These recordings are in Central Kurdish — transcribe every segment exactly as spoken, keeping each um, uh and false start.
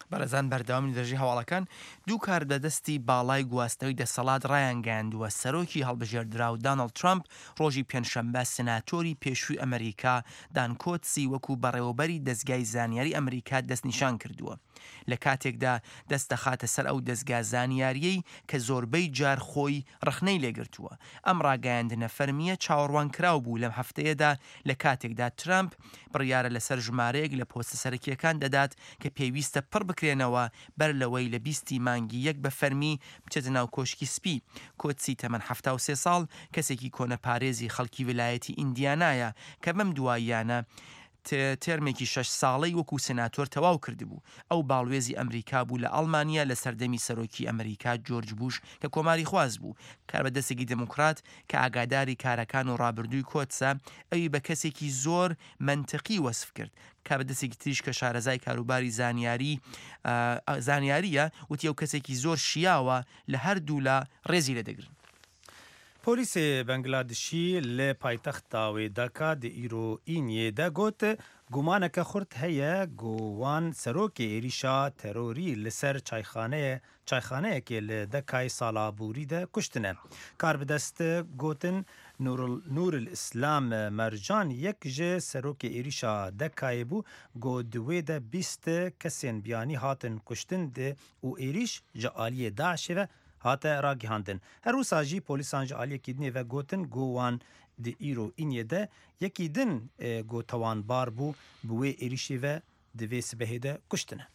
بەرەزان بەردەوامی دەژی هەواڵەکان دوو کار دەدەستی باڵای گواستنەوەی دەسەڵات ڕایانگەاندووە. سەرۆکی هەڵبژێردراو دانەڵد ترامپ ڕۆژی پێنجشەمبە سناتۆری پێشووی ئەمریکا دان کۆتسی وەکو بەڕێوەبەری دەستگای زانیاری ئەمریکا دەستنیشان کردووە لە کاتێکدا دەست دەخاتە سەر ئەو دەستگا زانیاریەی کە زۆربەی جار خۆی ڕخنەی لێگرتووە. ئەم ڕاگەیاندنە فەرمیە چاوەڕوان کراو بوو لەم هەفتەیەدا لە کاتێکدا ترامپ بڕیارە لەسەر ژمارەیەک لە پۆستە سەرەکیەکان دەدات کە پێویستە پڕ بکرێنەوە بەر لەوەی لە بیستی مانگی یەک بە فەرمی بچێتە ناو کۆشکی سپی. کۆتسی تەمەن هەفتە و سێ ساڵ کەسێکی کۆنە پارێزی خەڵکی ویلایەتی ئیندیانایە کە بەم دواییانە تێرمێکی شەش ساڵەی وەکو سناتۆر تەواو کردبوو. ئەو باڵوێزی ئەمریکا بوو لە ئەڵمانیا لە سەردەمی سەرۆکی ئەمریکا جۆرج بوش کە کۆماری خواز بوو. کاربەدەستێکی دموکرات کە ئاگاداری کارەکان و ڕابردووی کۆتسە ئەوی بە کەسێکی زۆر منتقی وەسف کرد. کاربەدەستێکی تریش کە شارەزای کاروباری زانیاری زانیاریە وتی ئەو کەسێکی زۆر شیاوە لە هەردوو لە ڕێزی لە دەگرن. پۆلیسی بەنگلادشی لە پایتەختا وێداکا دی ئیرۆ ئینیێدا گوت گومانەکە خورد هەیە گۆوان سەرۆکی عێریشا تەرۆری لەسەر چایخانەیە چایخانەیەکێ لە دەکای ساڵابووریدا کوشتنە. کاربەدەست گوتن نور الئیسلام مەرجان یەک ji سەرۆکی عێریشا دەکایە بوو گۆ دوێدە بیست کەسێن بیانی هاتن کوشتن دێ û عێریش ji aliyê Daişê ve hate ragihandin. Her wisa jî polîsan ji aliyekî dinê ve gotin gowan di îro îniyê de yekî din got tewanbar bû bi wê êrişî ve di vê sibehê de kuştine.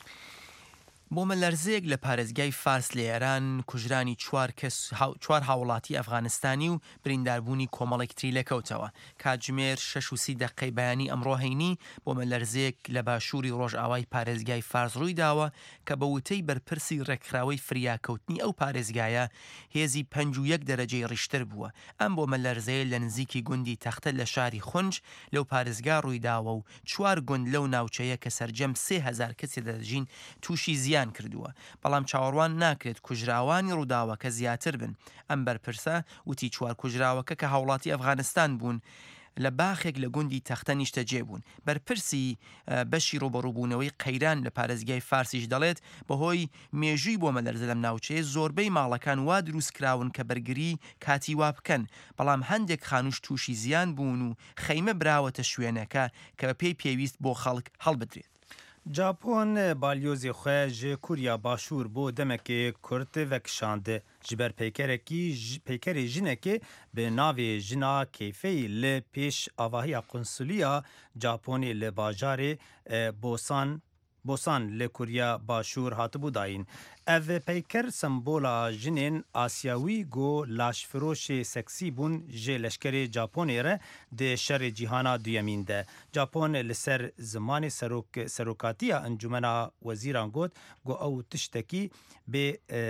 بۆ مەلەرزەیەک لە پارێزگای فارس لە ئێران کوژرانی چوار کەس چوار هاوڵاتی ئەفغانستانی و برینداربوونی کۆمەڵێک تری لەکەوتەوە. کاتژمێر شەش و سی دەقەی بەیانی ئەمڕۆ هەینی بۆ مەلەرزەیەک لە باشووری ڕۆژئاوای پارێزگای فارس ڕووی داوە کە بە وتەی بەرپرسی ڕێکخراوەی فریاکەوتنی ئەو پارێزگایە هێزی پەنج و یەک دەرەجەی ڕیشتر بووە. ئەم بۆ مەلەرزەیە لە نزیکی گوندی تەختە لە شاری خونج لەو پارێزگا ڕووی داوە و چوار گوند لەو ناوچەیە کە سەرجەم سێ هەزار کەسێ دەژین تووشی زیان کردووە. بەڵام چاوەڕوان ناکرێت کوژراوانی ڕووداوەکە زیاتر بن. ئەم بەرپرسە وتی چوار کوژراوەکە کە هاوڵاتی ئەفغانستان بوون لە باخێک لە گوندی تەختە نیشتەجێ بوون. بەرپرسی بەشی ڕوبەڕووبوونەوەی قەیران لە پارێزگای فارسیش دەڵێت بەهۆی مێژووی بۆ مەلەرزە لەم ناوچەیە زۆربەی ماڵەکان وا دروست کراون کە بەرگری کاتی وا بکەن. بەڵام هەندێک خانوش تووشی زیان بوون و خەیمە براوەتە شوێنەکە کە بە پێی پێویست بۆ خەڵک هەڵبدرێت. جاپۆن بالیۆزی خوێ ji Kurya Başûr بۆ demekê Kurd vekişand ji ber peykerekî peykerê jinekê bi navê jina keyfeyî li pêş avahiya Konsuliya Japonê li bajarê Bosan Bosan li Kurya Başûr hatibû dayîn. Ev peyker sembola jinên Asyawî got laşfiroşê seksî bûn ji leşkerê Japonê re di şerê cîhana duyemîn de. Japon li ser zimanê serok serokatiya Encumena Wezîran got got ew tiştekî bê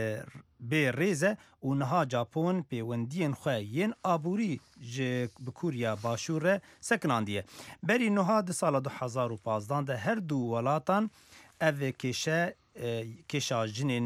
bê rêz e û niha Japon pêwendiyên xwe yên aborî ji bi Kurya Başûr re sekinandiye. Berî niha di sala du hezar û panzdeh de her du welatan ev kêşe kêşa jinên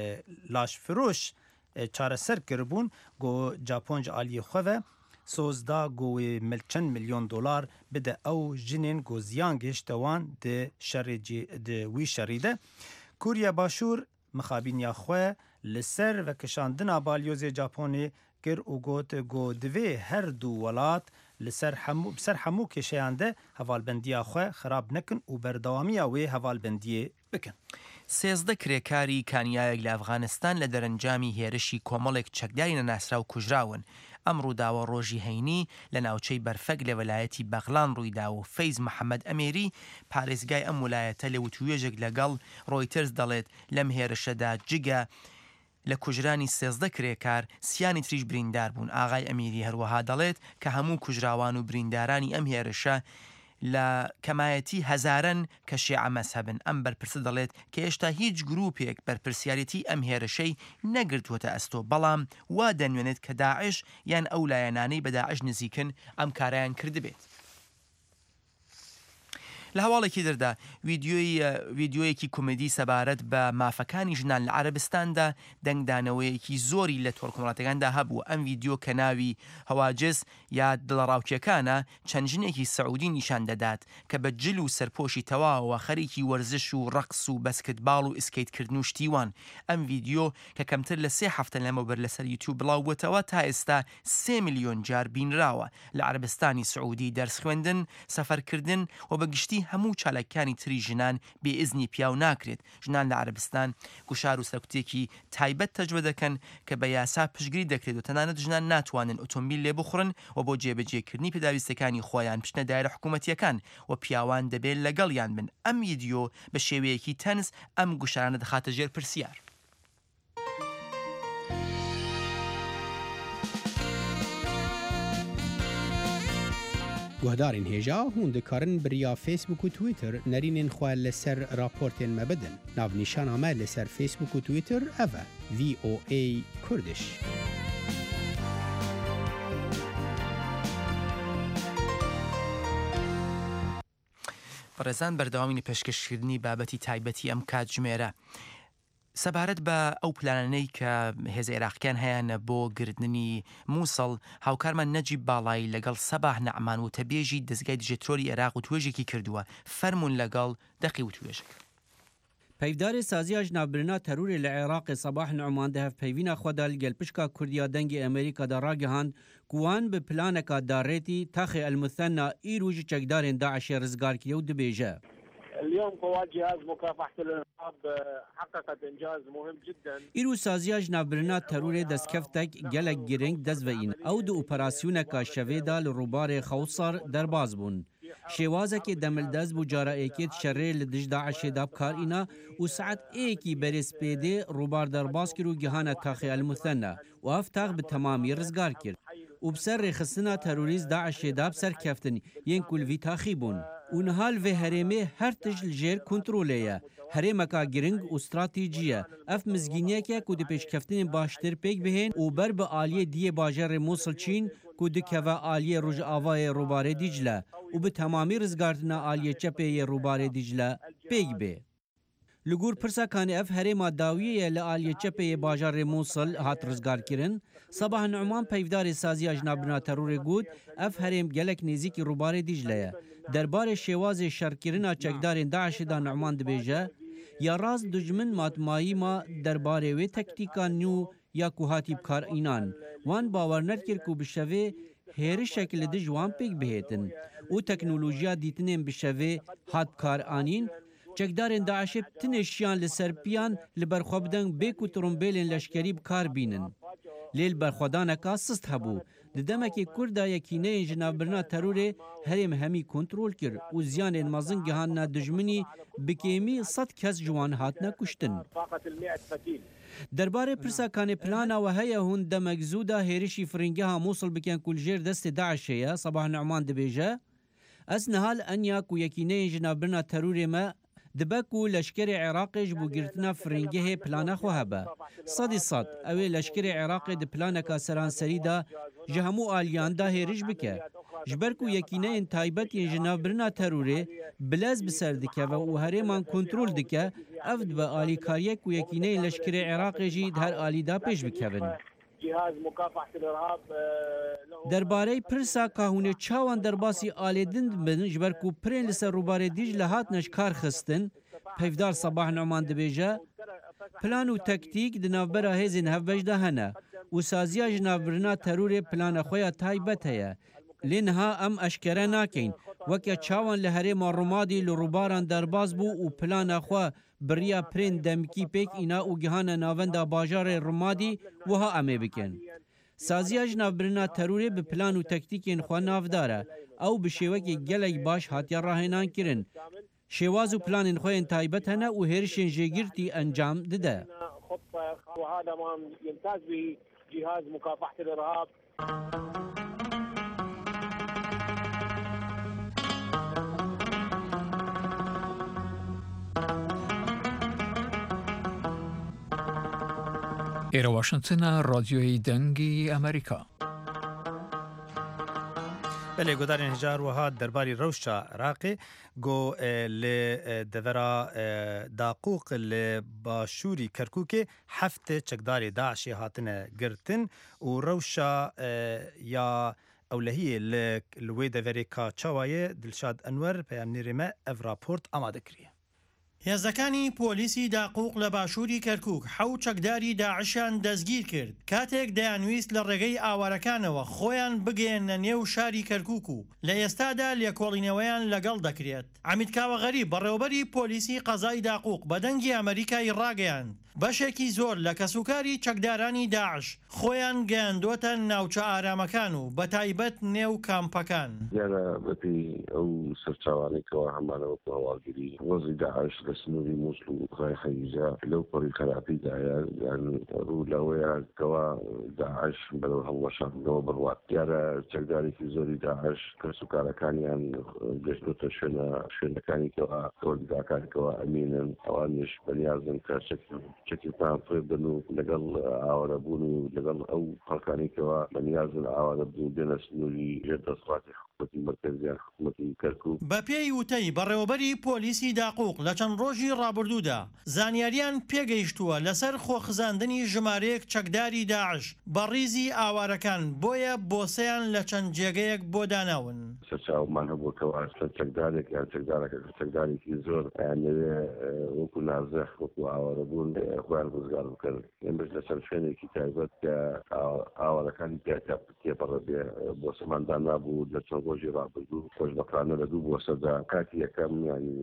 laşfiroş çareser kiribûn got Japon ji aliyê xwe ve sozda got wê çend milyon dolar bide ew jinên got ziyan gihîşte wan di şerê di wî şerî de. Kurya Başûr mixabîniya xwe li ser vekişandina balyozê Japonê kir û got got divê her du welat li ser hemû ser hemû kêşeyan de hevalbendiya xwe xirab nekin û berdewamiya wê hevalbendiyê bikin. سێزدە کرێکاری کانیایەک لە ئەفغانستان لە دەرەنجامی هێرشی کۆمەڵێک چەکداری نەناسرا و کوژراون. ئەم ڕووداوە ڕۆژی هەینی لە ناوچەی بەرفەک لە وەلایەتی بەغلان ڕوویدا و فەیز محەممەد ئەمێری پارێزگای ئەم وڵایەتە لە وتوێژێک لەگەڵ ڕۆیترز دەڵێت لەم هێرشەدا جگە لە کوژرانی سێزدە کرێکار سیانی تریش بریندار بوون. ئاغای ئەمیری هەروەها دەڵێت کە هەموو کوژراوان و بریندارانی ئەم هێرشە لە کەمایەتی هەزارن کە شیعە مەزهەبن. ئەم بەرپرسە دەڵێت کە هێشتا هیچ گروپێک بەرپرسیارەتی ئەم هێرشەی نەگرتووەتە ئەستۆ، بەڵام وا دەنوێنێت کە داعش یان ئەو لایەنانەی بە داعش نزیکن ئەم کارایان کردبێت. لە هەواڵێکی دەردا ویددیۆیەکی کۆمدی سەبارەت بە مافەکانی ژنان لە عەرەبستاندا دەنگدانەوەیەکی زۆری لە تۆڕکۆمەڵاتەکاندا هەبوو. ئەم ویددیۆ کە ناوی هەواجز یا دڵەڕاوکیەکانە چەند ژنێکی سەعودی نیشان دەدات کە بە جل و سەرپۆشی تەواوە خەریکی وەرزش و ڕەقس و بەسکتباڵ و ئسکەیتکردن و شتیوان. ئەم ویددیۆ کە کەمتر لە سێ هەفتە لەمەوبەر لەسەر یوتیوب بڵاو بووتەوە تا ئێستا سێ میلیۆن جار بینراوە. لە عەرەبستانی سعودی دەرس خوێندن، سەفەرکردن و بەگشتی هەموو چالەکانی تری ژنان بێئیزنی پیاو ناکرێت. ژنان لە عەرەبستان گوشار و سەرکوتێکی تایبەت تەجوە دەکەن کە بە یاسا پشتگیری دەکرێت و تەنانەت ژنان ناتوانن ئۆتۆمبیل لێ بخڕن و بۆ جێبەجێکردنی پێداویستەکانی خۆیان پشتە دایرە حکوومەتیەکان و پیاوان دەبێت لەگەڵیان بن. ئەم ویددیۆ بە شێوەیەکی تەنز ئەم گوشارانە دەخاتە ژێر پرسیار. گوهدارین هێژا هون دikarin biriya Facebook û Twitter nerînên xwe li ser raportên me bidin. Navnîşana me li ser Facebook û Twitter ev e V O A Kurdish. بەڕێزان بەردەوامینی پێشکەشکردنی بابەتی تایبەتی ئەم کاتژمێرە سەبارەت بە ئەو پلانەی کە هێز عێراقیان هەیەە بۆ گردننی مووسڵ هاوکارمان نەجیب باڵایی لەگەڵ سەباح نەعمان و تەبێژی دەستگای دژێتۆری عێراق و توێژێکی کردووە. فەرمونون لەگەڵ دەقی و توێژێک. پەیدارê saziya ji navbirina terorê li Iraqê Sabah Numan di hevpeyvîna xwe de li gelpişka Kurdiya dengê Amerîka de ragihand ku wan bi planeka darêtî texê elmusenna îro ji çekdarên Daişê rizgar kiriye û dibêje. اليوم قوات جهاز مكافحة الإرهاب حققت إنجاز مهم جدا. îro saziya ji navbirina terorê destkeftek gelek giring dest veîn. Ew di operasyoneka şevê da li roubarê Xewsar derbas bûn. Şêwazekê demildez bû cara êkê şerê li dij Daişê da bkarîna û saet êkî berêspêdê roubar derbas kir û gihana taxê elmusenna û ev tax bi temamî rizgar kir. û bi ser rêxistina terorîst Daişê da bi serkeftin yên ku li vî taxî bûn. û nihal vê herêmê her tij li jêr kontrolê ye. Herêmeka giring û stratîjî ye. Ev mizgîniyeke ku di pêşkeftinên baştir pêk bihên û ber bi aliyê diyê bajarê Mosul Çîn ku dikeve aliyê Rojavayê roubarê Dicle û bi temamî rizgartina aliyê çepê yê roubarê Dicle pêk bê. Li gor pirsakanê ev herêma dawiyê ye li aliyê çepê yê bajarê Mosul hat rizgarkirin. Sabah Numan peyvdarê saziya ji navbirina terorê got ev herêm gelek nêzîkî roubarê Dicle ye. Derbarê şêwazê şerkirina çekdarên Daişê da Numan dibêje ya rast dijmin matmayî ma derbarê wê tektîkan nû ya ku hatî bkarînan. Wan bawer nekir ku bi şevê hêrişek li dij wan pêk bihêtin û teknolojiya dîtinên bi şevê hat bkaranîn. Çekdarên Daişê tinê şiyan li serpiyan li berxwe bidin bê ku trombêlên leşkerî bikar bînin. Lêl berxwedaneka sist hebû. Di demekê Kurda yekîneyên ji navbirina terorê herêm hemî kontrol kir û ziyanên mezin gihanina dijminî bi kêmî sed kes ji wan hatine kuştin. Derbarê pirsakanê plana we heye hûn demek zû da hêrişî firingeha Mosul bikin ku li jêr destê Daişê ye. Sabah Numan dibêje ez nihal enya ku yekîneyên ji navbirina terorê me dibe ku leşkerê Iraqê ji bo girtina firingehê plana xwe hebe. Sedî sed ew ê leşkerê Iraqê di planeka seranserî da ji hemû aliyan da hêrîş bike. Ji ber ku yekîneyên taybet yên ji navbirina terorê bilez bi ser dikeve û herêman kontrol dike, ev dibe alîkariyek ku yekîneyên leşkerê Iraqê jî di her alî da pêş bikevin. Derbarê pirsa ka hûnê çawan derbasî alêdin dibin ji ber ku pirên li ser roubarê Dicle hatine ji kar xistin, peyvdar Sabah Numan dibêje plan û tektik di navbera hêzên hevbeş de hene û saziya ji navbirina terorê plana xwe ya taybet heye. Lê niha em eşkere nakin. Weke çawan li herêma Rumadî li roubaran derbas bû û plana xwe biriya pirên demkî pêk îna û gihana navenda bajarê Rumadî wiha em ê bikin. Saziya ji navbirina terorê bi plan û tektîkên xwe navdar e. Ew bi şêwekê gelek baş hatiye rahênan kirin. Şêwaz û planên xwe yên taybet hene û hêrişên jêgirtî encam dide. ئێرە واشنگتنە ڕادیۆی دەنگی ئەمریکا. بله گودارین هجار و هاد درباری روشا عراقی گو ل دورا داقوق ل باشوری کرکوک هفته چکداری داعشی هاتنه گرتن و روشا یا اولهی لوی دوری کا چوایه دلشاد انور پیام نیرمه اف راپورت آماده کریه. هێزەکانی پۆلیسی داقوق لە باشووری کەرکووک حەوت چەکداری داعشیان دەستگیر کرد کاتێک دەیانویست لە ڕێگەی ئاوارەکانەوە خۆیان بگەێنە نێو شاری کەرکووک و لە ئێستادا لێکۆڵینەوەیان لەگەڵ دەکرێت. عەمید کاوەغەریب بەڕێوەبەری پۆلیسی قەزای داقوق بە دەنگی ئەمریکای ڕاگەیاند بەشێکی زۆر لە کەسوکاری چەکدارانی داعش خۆیان گەیاندووەتە ناوچە ئارامەکان و بە تایبەت نێو کامپەکان. دیارە بەپێی ئەو سەرچاوانێکەوە هەمانەوەکو هەواڵگیری وەزی داعش لە سنووری مووسڵ و ڕای خەلیجا لەو پەڕی خراپیدایە یان ڕوو لەوەیە کەوا داعش بەرەو هەڵوەشاندنەوە بڕوات. دیارە چەکدارێکی زۆری داعش کەسوکارەکانیان گەشتوتە شوێنە شوێنەکانێکەوە تۆلیداکانێکەوە ئەمینن ئەوانیش بەنیازن کە چەکیتان فێبن و لەگەڵ ئاوارەبوون و لەگەڵ ئەو خەڵکانێکەوە بەنیازن ئاوارە بوون بێنە سنووری ژێردەسڵاتی حکومەتی مەرکەزیان حکومەتی کەرکووک. بە پێی وتەی بەڕێوەبەری پۆلیسی داقوق لە چەند ڕۆژی ڕابردوودا زانیاریان پێگەیشتووە لەسەر خۆخزاندنی ژمارەیەک چەکداری داعش بە ڕیزی ئاوارەکان بۆیە بۆسەیان لە چەند جێگەیەک بۆ داناون. سەرچاومان هەبووکەوە چەکدارێک یان چەکدارێک چەکدارێکی زۆر یانەوێ وەکو نازەخ وەکو ئاوارەبوون خۆیان ڕزگار بکەن. ئێمەش لەسەر شوێنێکی تایبەت کە ئاوارەکانی تێپەڕە بێ بۆسەماندان نابوو لە چەند ڕۆژی ڕابردوو خۆشبەخانە لە دوو بۆسەدا کاتی یەکەم ینی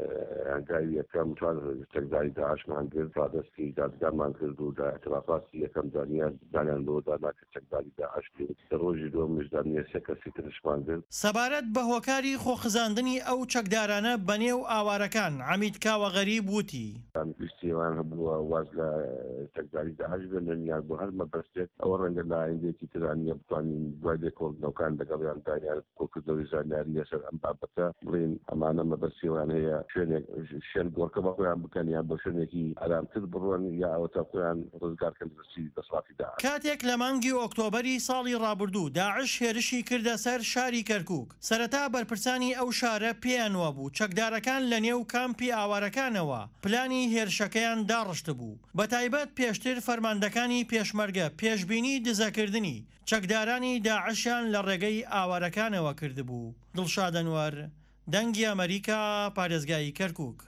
ئەنگاوی یەکەم چوار چەکداری داعشمان کرد تا دەستی دادگامان کرد و ئەترافاتی یەکەم دانیان دانیان بۆ دانا کە چەکداری داعش کرد. لە ڕۆژی دووەمیش دانیە سێ کەسی ترشمان کرد. سەبارەت بە هۆکاری خۆخزاندنی ئەو چەکدارانە بەنێو ئاوارەکان عەمید کاوەغەریب وتی. پشتیوان هەبووە واز لە چەکداری داعش بێنن یان بۆ هەر مەبەستێک ئەوە ڕەنگە لە ئایندێکی ترانیە بتوانین دوای لێکۆڵینەوەکان لەگەڵیان دانیان کۆکردنەوەی زانیاری لەسەر ئەم بابەتە بڵێن ئەمانە مەبەستیوان هەیە شوێنێک شوێن گۆڕکەمە خۆیان بکەن یان بە شوێنێکی ئارامتر بڕۆن یا ئەوەتە خۆیان ڕزگارکەن لەسی دەسڵاتی داعش. کاتێک لە مانگی ئۆکتۆبەری ساڵی ڕابردوو داعش هێرشی کردە سەر شاری کەرکووک سەرەتا بەرپرسانی ئەو شارە پێیانوە بوو چەکدارەکان لە نێو کامپی ئاوارەکانەوە پلانی هێرشەکەیان داڕشت بوو. بە تایبەت پێشتر فەرماندەکانی پێشمەرگە پێشبینی دزەکردنی چەکدارانی داعشیان لە ڕێگەی ئاوارەکانەوە کردبوو. دڵشاد ئەنوەر دەنگی ئەمریکا پارێزگای کەرکووک.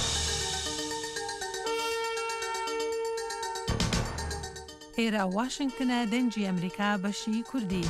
ئێرە واشنگتنە دەنگی ئەمریکا بەشی کوردی.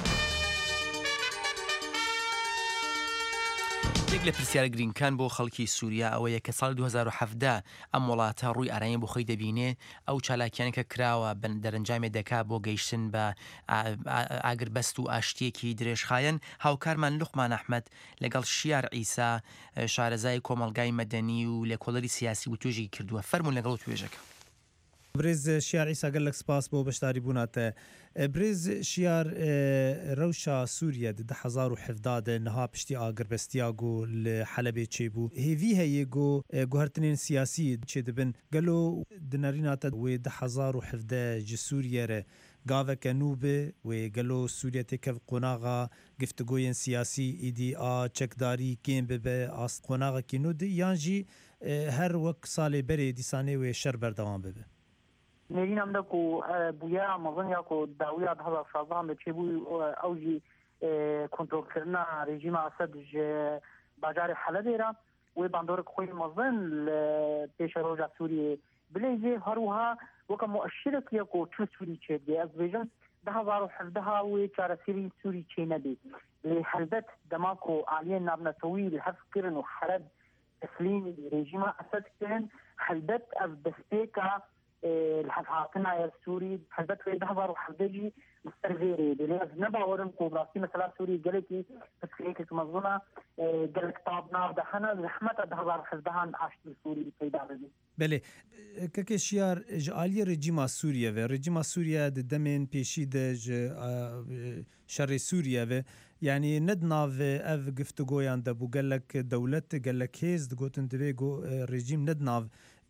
یەک لە پرسیارە گرینگەکان بۆ خەڵکی سووریا ئەوەیە کە ساڵی دوو هەزار و هەڤدە ئەم وڵاتە ڕووی ئارایی بۆ خۆی دەبینێ ئەو چالاکیانێکە کراوە دەرەنجامێ دەکا بۆ گەیشتن بە ئاگربەست و ئاشتیەکی درێژخایەن. هاوکارمان لوقمان ئەحمەد لەگەڵ شیار عیسا شارەزای کۆمەڵگای مەدەنی و لێکۆڵەری سیاسی و توێژی کردووە. فەرموون لەگەڵ توێژەکە. برێز شیار عیسا گەلێک سپاس بۆ بەشداری بووناتە. برێز شیار ڕەوشا سووریا دە هەزار و هەڤدا de niha piştî agirvestiya got li Helebê çêbû. Hêvî heye got guhertinên siyasî çê dibin. Gelo di nêrîna te wê di hezar û hevdeh ji Sûriyê re gaveke nû bi wê gelo Sûriye têkev qonaxa giftigoyên siyasî îdî a çekdarî kêm bibe as qonaxekî nû di yan jî her wek salê berê dîsanê wê şer berdewam bibe. نرینم ده کو بویا مزن یا کو داویا ده هزار شازدهم به چه بوی اوجی کنترل کردن رژیم اسد ج بازار حلب را و باندور خوی مزن پیش روزا سوریه بلیزه هروها وک مؤشر کی کو چو سوری چه دی از ویژن ده هزار و هفده و چهار سری سوری چه ندی لحلبت دماکو عالیه نابنا طویل حفظ کرن و حرب تسلیم رژیم اسد کرن حلبت از بسپیکا الحفاظنا يا السوري حلبت في دهبر وحدجي مسترغيري بليز نبا ورم كوبراسي مثلا سوري قالتي بس هيك مظلمه قالك طابنا دحنا زحمه دهبر حزبها عشت السوري في داري بله که شیار جالی رژیم سوریه و رژیم سوریه د دمن پیشی د شر سوریه و یعنی ندنا و اف گفتگویان د بوگلک دولت گلک هیز د گوتن دوی گو رژیم ندنا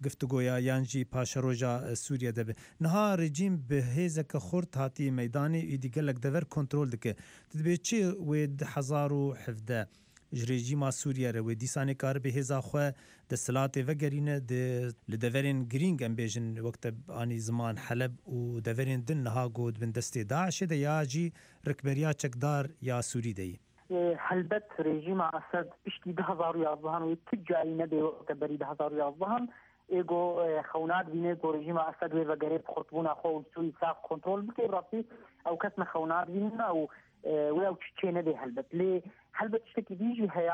گفتگۆیا یانجی پاشەڕۆژە سووریا دەبێت نها ڕێجیم بەهێزەکە خورد هاتی مەدانی ئیدیگەلک دەڤەر کۆنتترۆل دکە دەبێت چی وێ هزار و حەفدە ژێژیما سووریارە وێ دیسانی کار بە هێزاخوا دەسەڵاتێ vەگەرینە لە دەڤەرێن گرنگ ئەم بێژن وەکتە ئانی زمان حەلب و دەڤەرێن دن نها گۆت بن دەستێ داعشێدە یاجی ڕکبەریا چەکدار یا سووری دەی هەلبەت ڕێژیما ئەسەد پشتی ده هزار و یازدەهان و تجاری نەبێ وەکتە بەری ده هزار و یازدەهان ئێگۆ خەونات بینێ گۆ ڕێژیما ئەسەد وێ بەگەرێت خۆتبوونا خۆ سووی ساف کۆنتترۆل بکەی ڕاستی ئەو کەسمە خەونات بیننا و وێ ئەو چێ نەبێ هەلبەت لێ هەلبەت شتێکی دیژی هەیە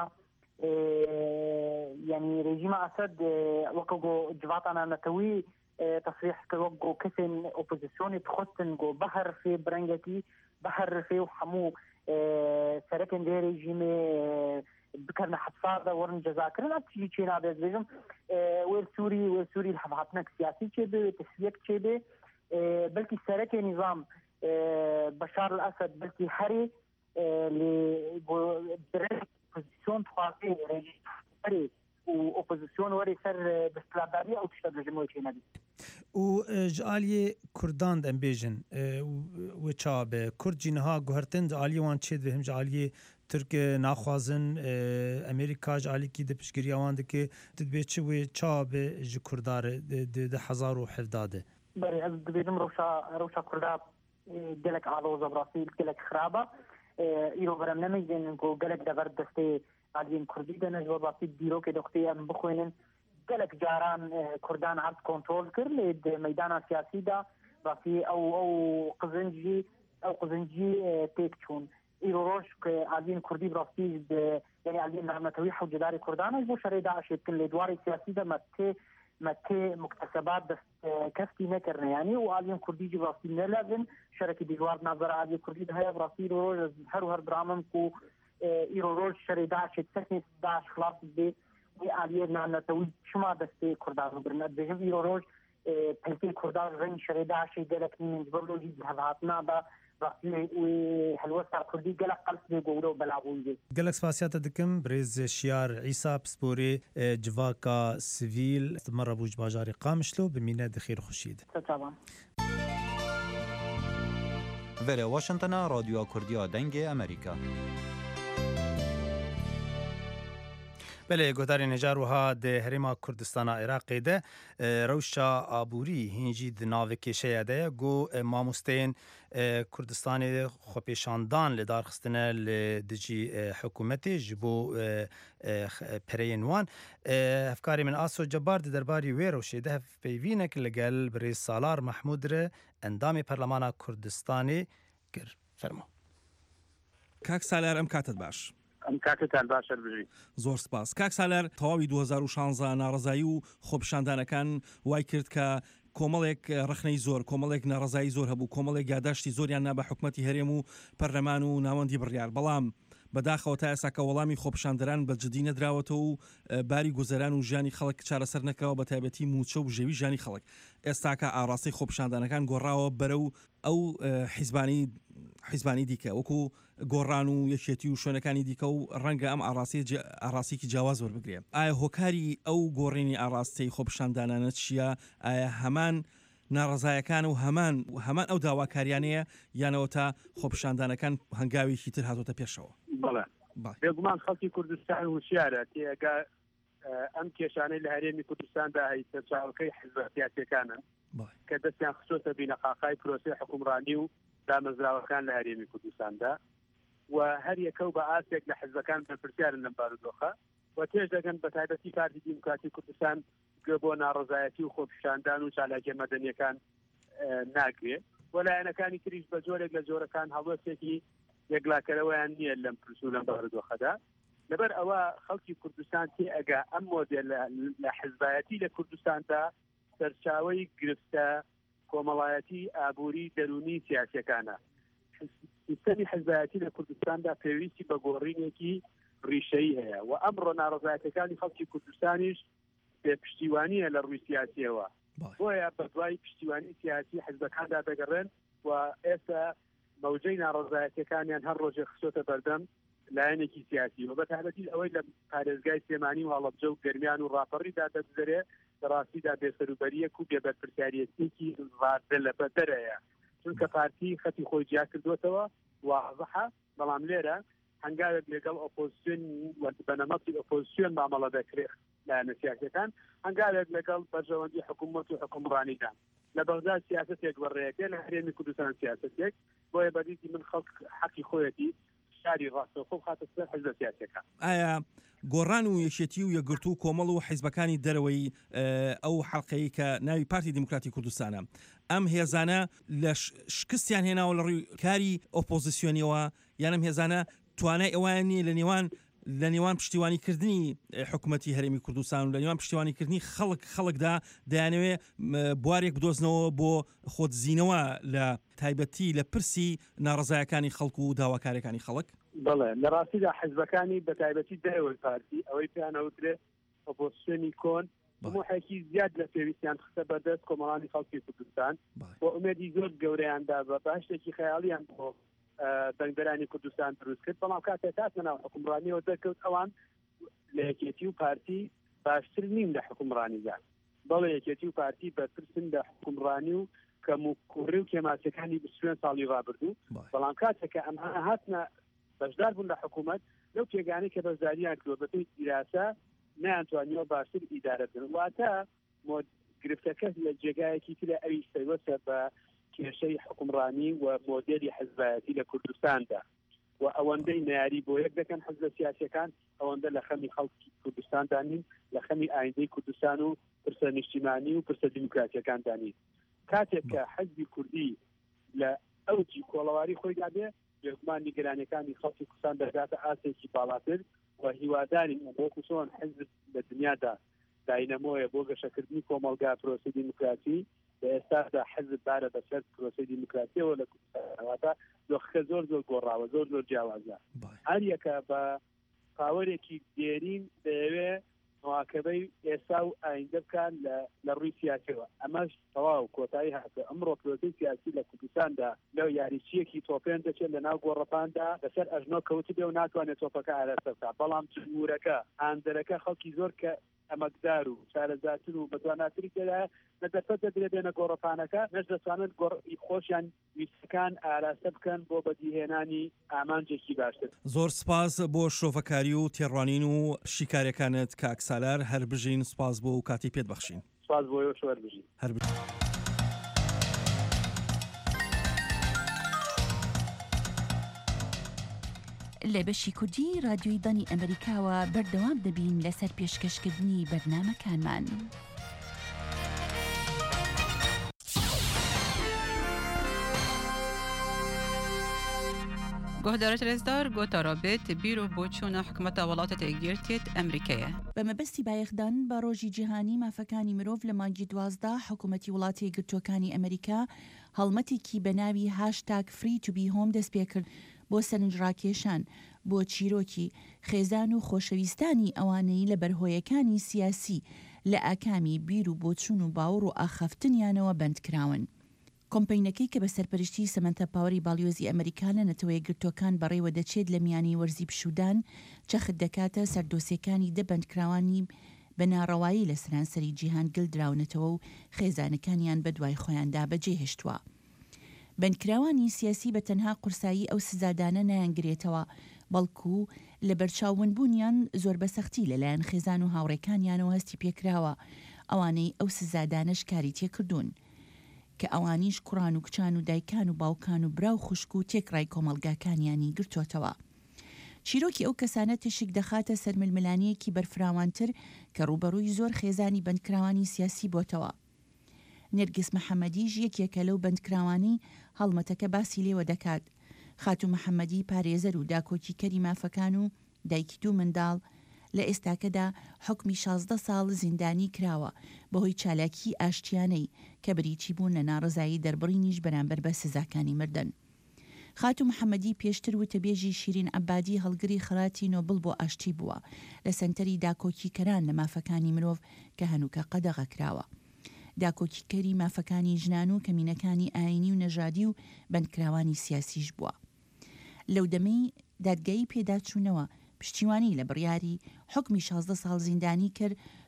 يعني رژیما ئەسەد وەکە گۆ جواتانە نەتەوی تصريح كوك جو كسن اوبوزيسيوني تخصن جو بحر في برنجتي بحر في وحمو سركن دي ريجيم بكرنا حصار ورن جزاكرنا تجي تشينا بيزم ويل سوري ويل سوري الحباتنا سياسي تشبه تسويق تشبه بلكي سركن نظام بشار الاسد بلكي حري اللي بوزيسيون تخاطي ريجيم واوبوزيسيون وري سر باستلاداري او تشتغل جمهوريه نبي و جاليه كردان دم بيجن و چاب كرد جنها گهرتند عليوان چد وهم جاليه ترک ناخوازن امریکا جالی کی د پشگیری وان دکه تدبی چ و چاب ج کردار د هزار و حداده بری از دبیدم روشا روشا کردا گلک آلو زبراسی گلک خرابه ایرو برام نمیدن کو گلک دور دسته عالین کردی دنه جو باسی دیرو که دختی ام بخوینن گلک جاران کردان عرض کنترل کر لید میدان سیاسی دا باسی او او قزنجی او قزنجی تیک چون ایرو روش که عالین کردی براستی یعنی عالین نعمتوی حوجدار کردان جو شری داعش کن لیدواری سیاسی دا مته مته مكتسبات بس كفتي نكرنا يعني وعالين كردي جي براسي نلازم شركة ديوار نظر عالي كردي ده هي براسي روج هرو هر درامم كو ايرو روج شري داعش تسكني داعش خلاص بي وعالي نعنا توي شما دستي كردار برنات بيجم ايرو روج بلتي كردار غن شري داعش يدلك من جبرلو جي بهذاتنا با براسي وحلوستا كردي قلق قلس بي قولو بلعبون جي قلق سفاسيات دكم بريز شيار عيسى بسبوري جواكا سيفيل مرة بوج باجاري قامشلو بمينة دخير خشيد طبعا ولی واشنطن رادیو کردیا دنگ امریکا بله گوتاری نجار وها ده هرما کردستان عراقی ده روشا آبوری هنجی ده ناو کشه ده گو ماموستین کردستان خوپیشاندان لدار خستنه لدجی حکومتی جبو پرینوان افکاری من آسو جبار ده درباری وی روشی ده پیوینک لگل بریز سالار محمود ره اندام پرلمان کردستانی گر فرمو کاک سالار ام کاتت باش ئەم کاتتان باشە بژی زۆر سپاس کاک سالار تەواوی دو هەزار و شانزە ناڕزایی و خۆپیشاندانەکان وای کرد کە کۆمەڵێک ڕخنەی زۆر کۆمەڵێک ناڕزایی زۆر هەبوو کۆمەڵێک یاداشتی زۆریان نا بە حکومەتی هەرێم و پەرلەمان و ناوەندی بڕیار بەڵام بەداخەوە تا ئێستا کە وەڵامی خۆپیشاندەران بە جدی نەدراوەتەوە و باری گوزەران و ژیانی خەڵک چارەسەر نەکەوە بە تایبەتی موچە و ژێوی ژیانی خەڵک ئێستا کە ئاڕاستی خۆپیشاندانەکان گۆڕاوە بەرەو ئەو حیزبانی حیزبانی دیکە وەکو گۆڕان و یەکێتی و شوێنەکانی دیکە و ڕەنگە ئەم ئاڕاستیکی جیاواز وەربگرێ ئایا هۆکاری ئەو گۆڕینی ئاڕاستەی خۆپیشاندانانە چییە ئایا هەمان ناڕزایەکان و هەمان هەمان ئەو داواکاریانەیە یانەوە تا خۆپیشاندانەکان هەنگاوێکی تر هاتۆتە پێشەوە بەڵێ بێگومان خەڵکی کوردستان وشیارە تێگا ئەم کێشانەی لە هەرێمی کوردستاندا هەیە چاوەکەی حیزب سیاسیەکانن کە دەستیان خستۆتە بینەقاقای پرۆسەی حکومڕانی و دامەزراوەکان لە هەرێمی کوردستاندا و هەر یەکەو بە ئاسێک لە حیزبەکان بەرپرسیارن لەم بارودۆخە و تێژ دەگەن بە تایبەتی پارتی دیموکراتی کوردستان گوێ بۆ ناڕزایەتی و خۆپیشاندان و چالاکیە مەدەنیەکان ناگرێت وەلایەنەکانی تریش بە جۆرێک لە جۆرەکان هەڵوەستێکی یەکلاکەرەوەیان نییە لەم پرسو لەم بارودۆخەدا لەبەر ئەوە خەڵکی کوردستان تێ ئەگا ئەم مۆدێل لە حیزبایەتی لە کوردستاندا سەرچاوەی گرفتە کۆمەڵایەتی ئابووری دەرونی سیاسیەکانە سیستەمی حیزبایەتی لە کوردستاندا پێویستی بە گۆڕینێکی ڕیشەیی هەیە و ئەمڕۆ ناڕزایەتەکانی خەڵکی کوردستانیش بێ پشتیوانیە لە ڕووی سیاسیەوە بۆیە بە دوای پشتیوانی سیاسی حیزبەکاندا دەگەڕێن و ئێستا مەوجەی ناڕزایەتەکانیان هەر ڕۆژێ خستۆتە بەردەم لایەنێکی سیاسی و بە تایبەتی ئەوەی لە پارێزگای سلێمانی و هەڵەبجە و گەرمیان و ڕاپەڕیدا دەگوزارێ ڕاستیدا بێسەروبەریەک و بێبەرپرسیارەتێکی ڕادە لە بەدەرەیە چونکە پارتی خەتی خۆی جیا کردوێتەوە واضحە بەڵام لێرە هەنگاوێک لەگەڵ ئۆپۆزیسیۆن بەنەمەتی ئۆپۆزیسیۆن مامەڵە دەکرێت لایەنە سیاسەکان هەنگاوێک لەگەڵ بەرژەوەندی حکوومەت و حکومڕانیدان لە بەغداد سیاسەتێک بەڕێیەکە لە هەرێمی کوردستان سیاسەتێک بۆیە بەدیدی من خەڵک حەقی خۆیەتی شاری ڕاستەوخۆ خاتە سەر حیزبە سیاسەکان. ئایا گۆڕان و یەکێتی و یەکگرتو و کۆمەڵ و حیزبەکانی دەرەوەی ئەو حەڵقەیە کە ناوی پارتی دیموکراتی کوردستانە ئەم هێزانە لە شکستیان هێناوە لە ڕووی کاری ئۆپۆزیسیۆنیەوە یانم هێزانە توانای ئەوان نیە لە نێوان لە نێوان پشتیوانیکردنی حکوومەتی هەرێمی کوردستان و لە نێوان پشتیوانیکردنی خەڵک خەڵکدا دەیانەوێت بوارێک بدۆزنەوە بۆ خۆتزیینەوە لە تایبەتی لە پرسی ناڕزایەکانی خەڵک و داواکاریەکانی خەڵک؟ بەڵێ لە ڕاستیدا حیزبەکانی بە تایبەتی دەرەوەی پارتی ئەوەی پێیانەوترێت ئۆپۆزیسیۆنی کۆن هەمووحێکی زیاد لە پێویستیان خستە بەدەست کۆمەڵانی خەڵکی کوردستان بۆ ئومێدی زۆر گەورەیاندا بە باشتێکی خەیاڵیان بۆ بەنگبەرانی کوردستان دروست کرد بەڵام کاتێک هاتنە ناو حکومڕانیەوە دەرکەوت ئەوان لە یەکێتی و پارتی باشتر نین لە حکومڕانیدا بەڵێ یەکێتی و پارتی بەترسن لە حکومڕانی و کەم و کوڕی و کێماچەکانی بسوێن ساڵی ڕابردوو بەڵام کاتێکە ئەمە هاتنە بەشدار بوون لە حکوومەت لەو پێگانەی کە بەشداریان کردووە بەپێی ئیراسا نەیانتوانیەوە باشتر ئیدارە بکەن واتە گرفتەکە لە جێگایەکی ترە ئەوی سەیوەسە بە کێشەی حکومڕانی و مۆدێلی حیزبایەتی لە کوردستاندا و ئەوەندەی ناری بۆ یەک دەکەن حیزبە سیاسیەکان ئەوەندە لە خەمی خەڵکی کوردستان دانین لە خەمی ئایندەی کوردستان و پرسە نیشتیمانی و پرسە دیموکراتیەکان دانین کاتێک کە حیزبی کوردی لە ئەوجی کۆڵەواری خۆیدا بێ بێگومان نیگەرانیەکانی خەڵکی کوردستان دەگاتە ئاسێکی باڵاتر و هیوادارین بۆکو چۆن حیزب لە دنیادا داینەمۆیە بۆ گەشەکردنی کۆمەلگا پرۆسی دیموکراسی لە ئێستادا حزب بارە بەسەر پرۆسی دیموکراسیەوە لە کوردستانەوەتا دۆخەکە زۆر زۆر گۆڕاوە زۆر زۆر جیاوازە هەر یەکە بە پاوەرێکی دێرین دەیەوێت مواکەبەی ئێستا و ئایندە بکان لە ڕووی سیاسیەوە ئەمەش تەواو کۆتایی هاتە ئەمڕۆ پرۆسی سیاسی لە کوردستاندا لەو یاریچیەکی تۆپێن دەچێت لە ناو گۆڕەپاندا لەسەر ئەژنۆ کەوت بێ و ناتوانێت تۆپەکە ئارەسە بکات بەڵام جمهورەکە ئاندەرەکە خەڵکی زۆر کە ئەمەکدار و شارەزاتر و بەتواناتری تێدا لە دەرفەت دەدرێت بێنە گۆڕەپانەکە نەش دەتوانن خۆشیان ویستەکان ئاراسە بکەن بۆ بەدیهێنانی ئامانجێکی باشتر. زۆر سپاس بۆ شۆڤەکاری و تێڕوانین و شیکارەکانت کاک سالار هەر بژین سپاس بۆ و کاتی پێت بەخشین. سپاس بۆ شوەر بژین. هەر لە بەشی کوردی رادیۆی دانی ئەمریکاوە بەردەوام دەبین لەسەر پێشکەشکردنی بەرنامەکانمان. گۆهدارە تەرێزدار گۆتا ڕابێت بیرۆ بۆ چوونە حکومەتە وڵاتە تێگیرتێت ئەمریکایە. بە مەبەستی بایەخدان بە ڕۆژی جیهانی مافەکانی مرۆڤ لە مانگی دوازدە حکوومەتی وڵاتی یەکگرتووەکانی ئەمریکا هەڵمەتێکی بەناوی هاشتاگ فری تو بی هۆم دەست پێ کرد بۆ سەرنجڕاکێشان بۆ چیرۆکی خێزان و خۆشەویستانی ئەوانەی لە بەرهۆیەکانی سیاسی لە ئاکامی بیر و بۆچوون و باوەڕ و ئاخەفتنیانەوە بەندکراون. کۆمپەینەکەی کە بە سەرپەرشتی سەمەنتە پاوەری باڵیۆزی ئەمریکا لە نەتەوەی گرتوەکان بەڕێوە دەچێت لە میانی وەرزی پشودان چەخت دەکاتە سەردۆسیەکانی دەبندکراوانی بە ناڕەوایی لە سەرانسەری جیهان گلدراونەتەوە و خێزانەکانیان بە دوای خۆیاندا بەجێهێشتووە. بەندکراوانی سیاسی بە تەنها قورسایی ئەو سزادانە نایانگرێتەوە بەڵکو لە بەرچاوبوونیان زۆر بەسەختی لەلایەن خێزان و هاوڕێکانیانەوە هەستی پێکراوە ئەوانەی ئەو سزادانەش کاری تێکردوون کە ئەوانیش کوڕان و کچان و دایکان و باوکان و براو خوشک و تێکڕای کۆمەلگاکانیانی گرتوۆتەوە. چیرۆکی ئەو کەسانە تشک دەخاتە سەرململانیەکی بەرفراوانتر کە ڕوبەڕووی زۆر خێزانی بەندکراوانی سیاسی بۆتەوە. نێرگس محەممەدیش یەکێکە لەو بەندکراوانی هەڵمەتەکە باسی لێوە دەکات. خاتو محەممەدی پارێزەر و داکۆکی کەری مافەکان و دایکی دوو منداڵ لە ئێستاکەدا حکمی شازدە ساڵ زیندانی کراوە بەهۆی چالاکی ئاشتیانەی کە بریتی بوون لە ناڕزایی دەربڕینیش بەرامبەر بە سزاکانی مردن. خاتو محەممەدی پێشتر وتەبێژی شیرین عەبادی هەڵگری خەراتی نۆبڵ بۆ ئاشتی بووە لە سەنتەری داکۆکی کەران لە مافەکانی مرۆڤ کە هەنووکە قەدەغە کراوە. داکۆکی کەری مافەکانی ژنان و کەمینەکانی ئاینی و نەژادی و بەندکراوانی سیاسیش بووە. لەو دەمەی دادگایی پێداچوونەوە پشتیوانی لە بڕیاری حکمی شازدە ساڵ زیندانی کرد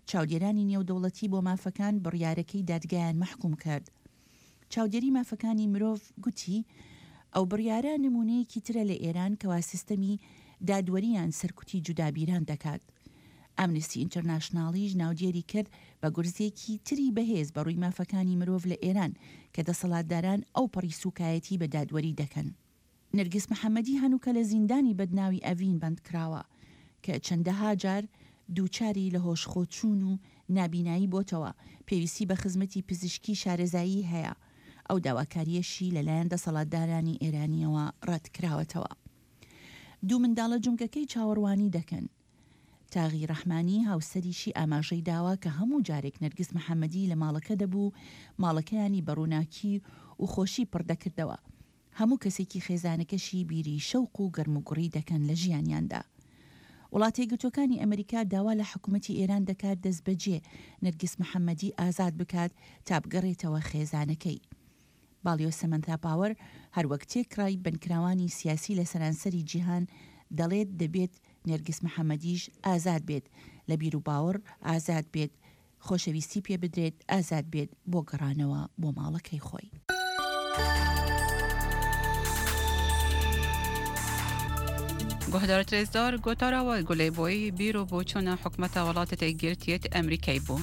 چاودێرانی نێودەوڵەتی بۆ مافەکان بڕیارەکەی دادگایان محکوم کرد. چاودێری مافەکانی مرۆڤ گوتی ئەو بڕیارە نمونەیەکی ترە لە ئێران کەوا سیستەمی دادوەریان سەرکوتی جودابیران دەکات. ئەمنستی ئینتەرناشناڵیش ناودێری کرد بە گورزێکی تری بەهێز بە ڕووی مافەکانی مرۆڤ لە ئێران کە دەسەڵاتداران ئەو پەڕی سوکایەتی بە دادوەری دەکەن. نەرگس محەممەدی هەنووکە لە زیندانی بەدناوی ئەڤین بند کراوە کە چەندەها جار دووچاری لە هۆشخۆچوون و نابینایی بۆتەوە پێویستی بە خزمەتی پزیشکی شارەزایی هەیە. ئەو داواکاریەشی لەلایەن دەسەڵاتدارانی ئێرانیەوە ڕەتکراوەتەوە. دوو منداڵە جونگەکەی چاوەڕوانی دەکەن. تاغی ڕەحمانی هاوسەریشی ئاماژەی داوا کە هەموو جارێک نەرگس محەممەدی لە ماڵەکە دەبوو ماڵەکەیانی بەڕووناکی و خۆشی پڕدەکردەوە. هەموو کەسێکی خێزانەکەشی بیری شەوق و گەرموگوڕی دەکەن لە ژیانیاندا. وڵاتی یەکگرتووەکانی ئەمریکا داوا لە حکوومەتی ئێران دەکات دەست بەجێ نەرگس محەممەدی ئازاد بکات تا بگەڕێتەوە خێزانەکەی. باڵیۆ سەمەنتا پاوەر هەروەک تێکڕای بنکراوانی سیاسی لە سەرانسەری جیهان دەڵێت دەبێت نێرگس محەممەدیش ئازاد بێت، لە بیر و باوەڕ ئازاد بێت، خۆشەویستی پێ بدرێت، ئازاد بێت بۆ گەڕانەوە بۆ ماڵەکەی خۆی. گۆهدار ترێزدار گۆتاراوە گولەیبۆی بیر و بۆچوونە حکومەتە وڵاتە یەکگرتوویەتی ئەمریکای بوو.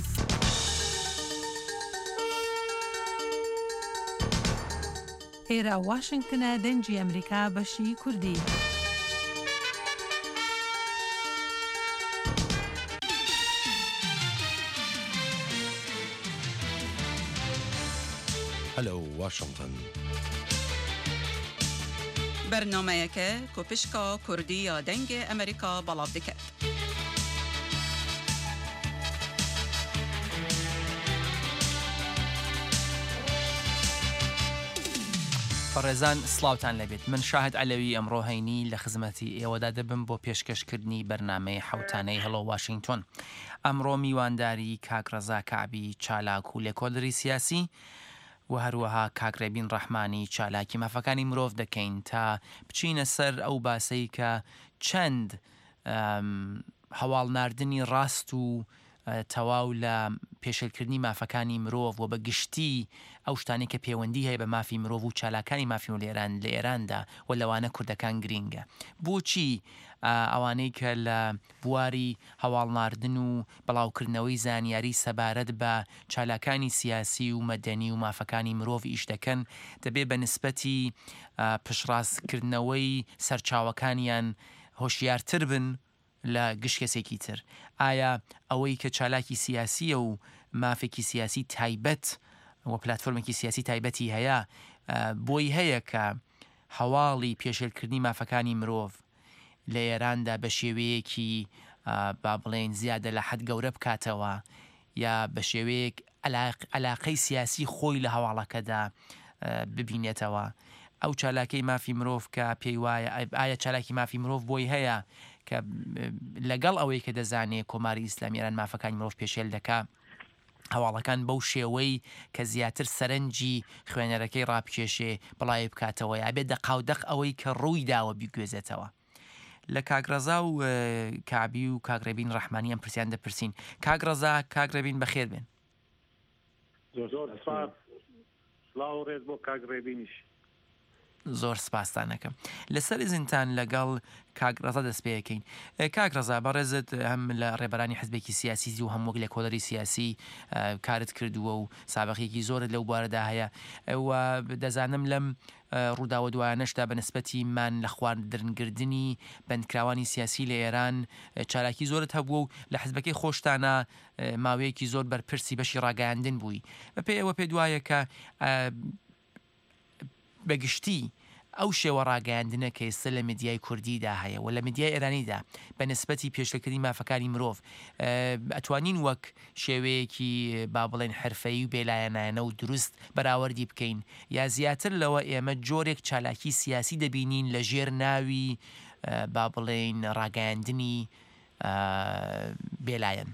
ئێرە واشنگتنە دەنجی ئەمریکا بەشی کوردی. هەلو واشنگتن. بەرنامەیەکە کۆپشکا کوردی یا دەنگی ئەمریکا بەڵاو دەکات. بەڕێزان سلااوتان لەبێت. من شاهد ئەلەوی ئەمڕۆ هەینی لە خزمەتی ئێوەدا دەبم بۆ پێشکەشکردنی بەرنامەی حوتانەی هەڵۆ واشنگتن. ئەمڕۆ میوانداری کاکڕەزا کعبی چالاک و لێکۆڵەری سیاسی و هەروەها کاکرێبین ڕەحمانی چالاکی مافەکانی مرۆڤ دەکەین تا بچینە سەر ئەو باسەی کە چەند هەواڵناردنی ڕاست و تەواو لە پێشێلکردنی مافەکانی مرۆڤ و بە گشتی ئەو شتانی کە پەیوەندی هەیە بە مافی مرۆڤ و چالاکانی مافی و لێران لە ئێراندا و لەوانە کوردەکان گرینگە. بۆچی ئەوانەی کە لە بواری هەواڵناردن و بەڵاوکردنەوەی زانیاری سەبارەت بە چالاکانی سیاسی و مەدەنی و مافەکانی مرۆڤ ئیش دەکەن دەبێ بە نسبەتی پشڕاستکردنەوەی سەرچاوەکانیان هۆشیارتر بن لە گشت کەسێکی تر. ئایا ئەوەی کە چالاکی سیاسیە و مافێکی سیاسی تایبەت و پلتفۆرمێکی سیاسی تایبەتی هەیە بۆی هەیە کە هەواڵی پێشێلکردنی مافەکانی مرۆڤ لە ئێراندا بە شێوەیەکی با بڵێن زیادە لە حەد گەورە بکاتەوە یا بە شێوەیەک علاقەی سیاسی خۆی لە هەواڵەکەدا ببینێتەوە. ئەو چالاکەی مافی مرۆڤ کە پێی وایە ئایا چالاکی مافی مرۆڤ بۆی هەیە کە لەگەڵ ئەوەی کە دەزانێت کۆماری ئیسلامیێران مافەکانی مرۆڤ پێشێل دەکا هەواڵەکان بەو شێوەی کە زیاتر سەرنجی خوێنەرەکەی ڕابکێشێ بڵای بکاتەوە یا بێت دەقاودەق ئەوەی کە ڕووی داوە بیگوێزێتەوە. لە کاگڕەزا و کابی و کاگرێبین ڕەحمانی ئەم پرسیان دەپرسین. کاگڕەزا کاگرێبین بەخێر بێن. زۆر سپاس. سڵاو و ڕێز بۆ کاگرێبینیش. زۆر سپاسدانەکەم. لەسەر زینتان لەگەڵ کاگڕەزا دەست پێەکەین. کاگڕەزا بەڕێزت هەم لە ڕێبەرانی حزبێکی سیاسی و هەمووەک لە کۆلەری سیاسی کارت کردووە و سابقێکی زۆرت لەو بارەدا هەیە و دەزانم لەم ڕووداوە دوایانەشدا بە نسبەتیمان لە خواردنگردنی بەندکراوانی سیاسی لە ئێران چالاکی زۆرت هەبووە و لە حزبەکەی خۆشتانە ماوەیەکی زۆر بەرپرسی بەشی ڕاگەاندن بووی. بە پێی ئەوە پێ دوایە کە بەگشتی ئەو شێوە ڕاگەاندنە کە ئێستا لە میدیای کوردیدا هەیە و لە میدیای ئێرانیدا بە نسبەتی پێشلەکردنی مافەکانی مرۆڤ ئەتوانین وەک شێوەیەکی با بڵێن حرفەیی و بێلایەنایەنە و دروست بەراوەردی بکەین یا زیاتر لەوە ئێمە جۆرێک چالاکی سیاسی دەبینین لە ژێر ناوی با بڵێن ڕاگەاندنی بێلایەن.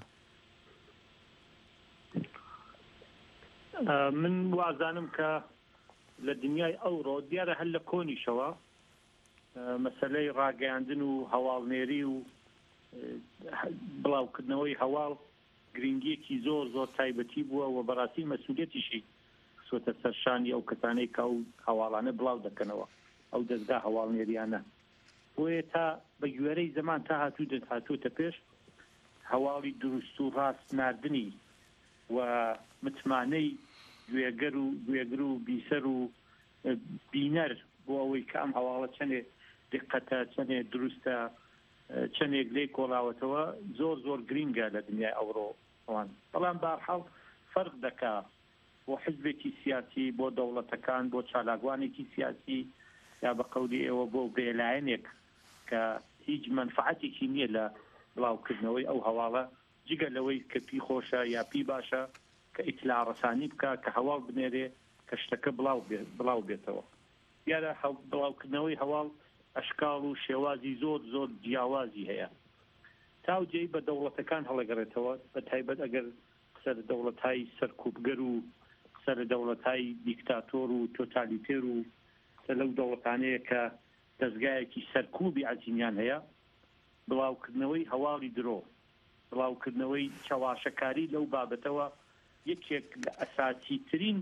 من وازانم کە لە دنیای ئەوڕۆ دیارە هەر لە کۆنیشەوە مەسەلەی ڕاگەیاندن و هەواڵنێری و بڵاوکردنەوەی هەواڵ گرنگیەکی زۆر زۆر تایبەتی بووە و بەڕاستی مەسئولیەتیشی خسوەتە سەرشانی ئەو کەسانەی کە ئەو هەواڵانە بڵاو دەکەنەوە ئەو دەستگا هەواڵنێریانە بۆیە تا بە گوێرەی زەمان تا هاتوو دەست هاتووتە پێش هەواڵی دروست و ڕاست ناردنی و متمانەی گوێگەر و گوێگر و بیسەر و بینەر بۆ ئەوەی کە ئەم هەواڵە چەندێ دقەتە چەندێ دروستە چەندێک لێ کۆڵاوەتەوە زۆر زۆر گرینگە لە دنیای ئەوڕۆ ئەوان بەڵام بەهەرحاڵ فەرق دەکا بۆ حزبێکی سیاسی بۆ دەوڵەتەکان بۆ چالاکوانێکی سیاسی یا بە قەولی ئێوە بۆ بێلایەنێک کە هیچ منفعەتێکی نییە لە بڵاوکردنەوەی ئەو هەواڵە جگە لەوەی کە پی خۆشە یا پی باشە کە ئیتلا ڕەسانی بکە کە هەواڵ بنێرێ کە شتەکە بڵاو بێتەوە یارە بڵاوکردنەوەی هەواڵ ئەشکاڵ و شێوازی زۆر زۆر جیاوازی هەیە تاوجێی بە دەوڵەتەکان هەڵەگەڕێتەوە بە تایبەت ئەگەر قسە لە دەوڵەتای سەرکوبگەر و قسە لە دەوڵەتای دیکتاتۆر و تۆتالیتێر و قسە لەو دەوڵەتانەیە کە دەستگایەکی سەرکوبی عەجینیان هەیە بڵاوکردنەوەی هەواڵی درۆ بڵاوکردنەوەی چاواشەکاری لەو بابەتەوە یەکێک لە ئەساسی ترین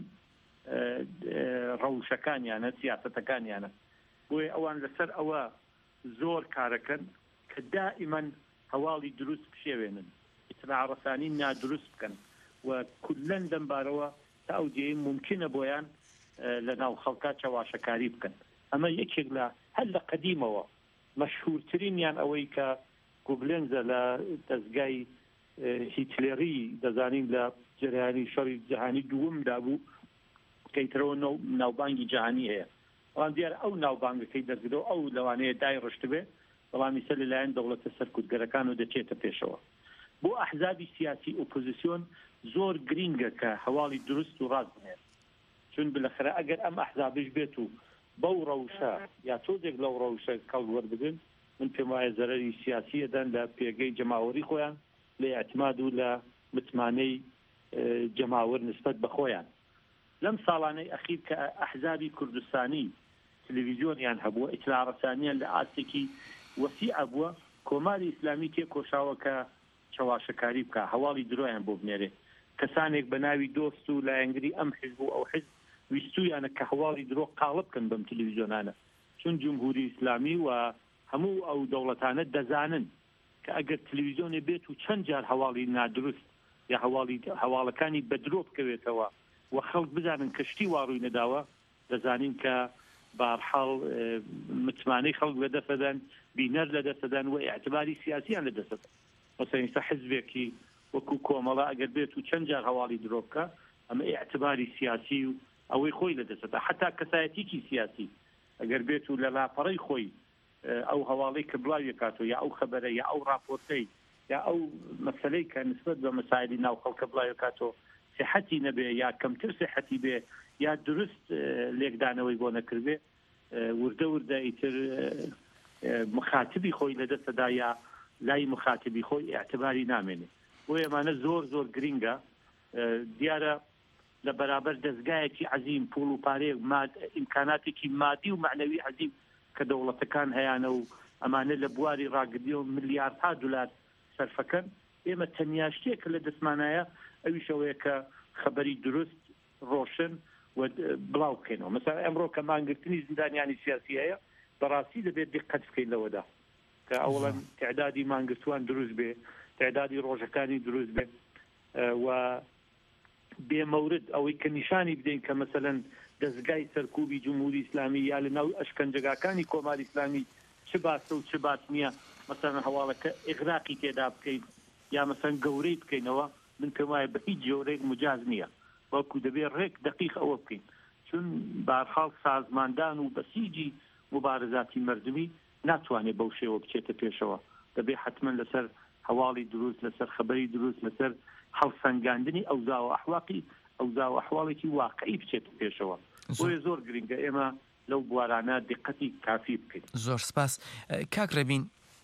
ڕەوشەکانیانە سیاسەتەکانیانە بۆیە ئەوان لەسەر ئەوە زۆر کارەکەن کە دائیمەن هەواڵی دروست بشێوێنن ئیتلاع ڕەسانی نادروست بکەن و کولەن دەمبارەوە تا ئەو جێی ممکنە بۆیان لە ناو خەڵکا چاواشەکاری بکەن ئەمە یەکێک لە هەر لە قەدیمەوە مەشهورترینیان ئەوەی کە گوبلێنزە لە دەستگای هیتلێری دەزانین لە جەریانی شەڕی جەهانی دووەمدا بوو کەیترەوە ناوبانگی جەهانی هەیە ئەوان دیارە ئەو ناوبانگەکەی دەرگرەوە ئەو لەوانەیە دای ڕشت بێ بەڵام ئیسە لەلایەن دەوڵەتە سەرکوتگەرەکان و دەچێتە پێشەوە بۆ ئەحزابی سیاسی ئۆپۆزیسیۆن زۆر گرینگە کە هەواڵی دروست و ڕاست بنێت چون بالاخره ئەگەر ئەم ئەحزابش بێت و بەو ڕەوشە یا تۆزێک لەو ڕەوشە کەڵ وەربگرن من پێم وایە زەرەری سیاسی دەن لە پێگەی جەماوەری خۆیان لە ئەعتماد و لە متمانەی جەماوەر نسبەت بە خۆیان لەم ساڵانەی ئەخیر کە ئەحزابی کوردستانی تلڤیزیۆنیان هەبووە ئیتلاع ڕەسانیان لە ئاستێکی وەسیع بووە کۆماری ئیسلامی تێکۆشاوە کە چاواشەکاری بکە هەواڵی درۆیان بۆ بنێرێ کەسانێک بە ناوی دۆست و لایەنگری ئەم حزب و ئەو حزب ویستویانە کە هەواڵی درۆ قاڵب بکەن بەم تلڤیزیۆنانە چون جمهوری ئیسلامی و هەموو ئەو دەوڵەتانە دەزانن کە ئەگەر تلڤیزیۆنێ بێت و چەند جار هەواڵی نادروست یا هەواڵی هەواڵەکانی بەدرۆ بکەوێتەوە و خەڵک بزانن کەشتی واڕووی نەداوە دەزانین کە بەهەرحاڵ متمانەی خەڵک لەدەستدەن بینەر لەدەستدەن و ئیعتباری سیاسیان لەدەستدەن مەسەڵەن ئێستا حزبێکی وەکو کۆمەڵە ئەگەر بێت و چەند جار هەواڵی درۆ بکە ئەمە ئیعتباری سیاسی و ئەوەی خۆی لەدەستدا حتا کەسایەتیکی سیاسی ئەگەر بێت و لە لاپەڕەی خۆی ئەو هەواڵەی کە بڵاوی کاتەوە یا ئەو خەبەرە یا ئەو راپۆرتەی یا ئەو مەسەلەی کە نسبەت بە مەسایلی ناو خەڵکە بڵاوی کاتەوە صحەتی نەبێ یا کەمتر صحەتی بێ یا درست لێکدانەوەی بۆ نەکردێ وردە وردە ئیتر مخاتبی خۆی لەدەستدا یا لای مخاتبی خۆی ئاعتباری نامێنێ بۆ ئێمانە زۆر زۆر گرینگە دیارە لە بەرابەر دەستگایەکی عەزیم پوڵ و پارێ ئیمکاناتێکی مادی و معنەوی عەزیم کە دەوڵەتەکان هەیەە و ئەمانە لە بواری ڕاگردی و ملیاردها دولار سەرفەکەن ئێمە تەنیا شتێکە لە دەستمانایە ئەویشەوەیە کە خەبەری دروست ڕۆشن و بڵاو بکەینەوە مەسەڵەن ئەمڕۆ کە مانگرتنی زیندانیانی سیاسی هەیە بەڕاستی دەبێت دقت بکەین لەوەدا کە ئەوڵەن تعدادی مانگرتوان دروست بێ تعدادی ڕۆژەکانی دروست بێ و بێمەورد ئەوەی کە نیشانی بدەین کە مەسەڵەن دەستگای سەرکوبی جمهوری ئیسلامی یا لە ناو ئەشکەنجەکانی کۆماری ئیسلامی چ باسە و چ باس نییە مەسەڵەن هەواڵەکە ئیغراقی تێدا بکەین یا مەسەڵەن گەورەی بکەینەوە من پێم وایە بە هیچ جۆرێک مجاز نییە بەڵکو دەبێت ڕێک دقیق ئەوە بکەین چون بەهەرحاڵ سازماندان و بەسیجی مبارزاتی مردمی ناتوانێت بەو شێوە بچێتە پێشەوە دەبێت حتمما لەسەر هەواڵی دروست لەسەر خەبەری دروست لەسەر هەڵسەنگاندنی ئەوزا و ئەحواقی ئەوزا و ئەحواڵێکی واقعی بچێتە پێشەوە بۆیە زۆر گرنگە ئێمە لەو بوارانە دقەتی کافی بکەین زۆر سپاس کاک ڕەبین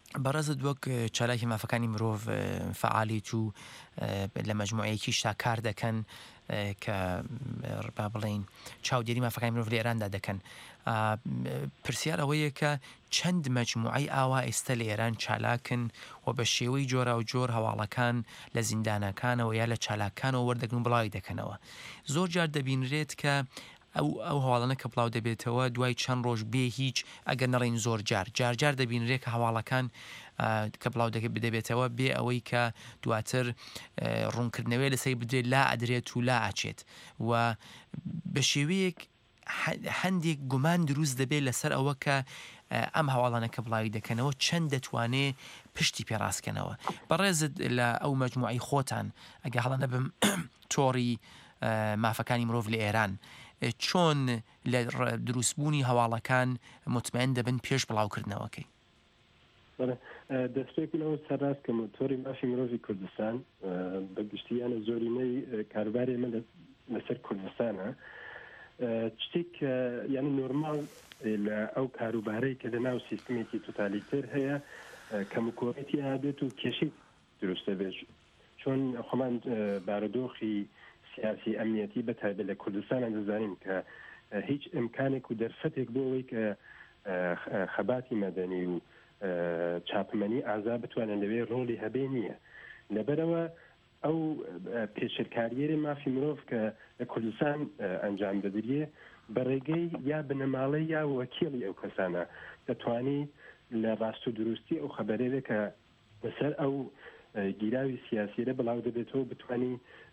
بەڕێزت وەک چالاکی مافەکانی مرۆڤ فعالیت و لە مەجموعەیەکیشتا کار دەکەن کە با بڵێن چاودێری مافەکانی مرۆڤ لە ئێراندا دەکەن. پرسیار ئەوەیە کە چەند مەجموعەی ئاوا ئێستا لە ئێران چالاکن و بە شێوەی جۆرا و جۆر هەواڵەکان لە زیندانەکانەوە یا لە چالاکانەوە وەردەگرن و بڵاوی دەکەنەوە. زۆر جار دەبینرێت کە ئەو ئەو هەواڵانە کە بڵاو دەبێتەوە دوای چەند ڕۆژ بێ هیچ ئەگەر نەڕێن زۆر جار جارجار دەبینرێت کە هەواڵەکان کە بڵاو بدەبێتەوە بێ ئەوەی کە دواتر ڕوونکردنەوەی لەسەر بدرێت لا ئەدرێت و لا ئاچێت و بە شێوەیەک هەندێک گومان دروست دەبێت لەسەر ئەوە کە ئەم هەواڵانە کە بڵاوی دەکەنەوە چەند دەتوانێت پشتی پێڕاستکەنەوە. بەڕێزت لە ئەو مەجموعەی خۆتان ئەگە هەڵە بم تۆڕی مافەکانی مرۆڤ لە ئێران چۆن لە دروستبوونی هەواڵەکان مطمئن دەبن پێش بڵاوکردنەوەکەی؟ دەستپێکەوە سەرڕاست کە تۆڕی مافی مرۆڤی کوردستان بە گشتیانە زۆرینەی کاربارێ من لەسەر کوردستانە شتێک یعنی نۆرمال لە ئەو کاروبارەی کە لە ناو سیستمێکی توتالیتر هەیە کەمکۆڕێتی هابێت و کێشی دروستە بێت چۆن خۆمان بارودۆخی سیاسی ئەمنیەتی بەتایبەت لە کوردستانە دەزانین کە هیچ ئیمکانێک و دەرفەتێک بۆ ئەوەی کە خەباتی مەدەنی و چاپمەنی ئازا بتوانن لەوێ ڕۆڵی هەبێ نییە. لەبەرەوە ئەو پێشرکاریێری مافی مرۆڤ کە لە کوردستان ئەنجام دەدرێ بە ڕێگەی یا بنەماڵەی یا وەکیڵی ئەو کەسانە دەتوانی لە ڕاست و دروستی ئەو خەبەرێرە کە لەسەر ئەو گیراوی سیاسیرە بڵاو دەبێتەوە بتوانی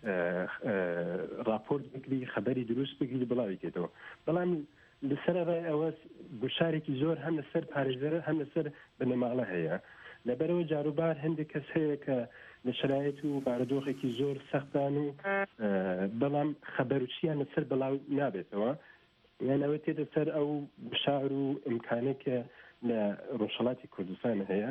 راپۆرت بگری خەبەری دروست بگری بڵاوی کێتەوە. بەڵام لەسەر ڕای ئەوە گوشارێکی زۆر هەم لەسەر پارێزەرە هەم لەسەر بنەماڵە هەیە. لەبەرەوە جاروبار هەندێک کەس هەیە کە لە شرایەت و بارودۆخێکی زۆر سەختان و بەڵام خەبەروچیان لەسەر بڵاو نابێتەوە یانەوە تێدە سەر ئەو گوشار و ئیمکانێکە لە ڕۆژهەڵاتی کوردستان هەیە.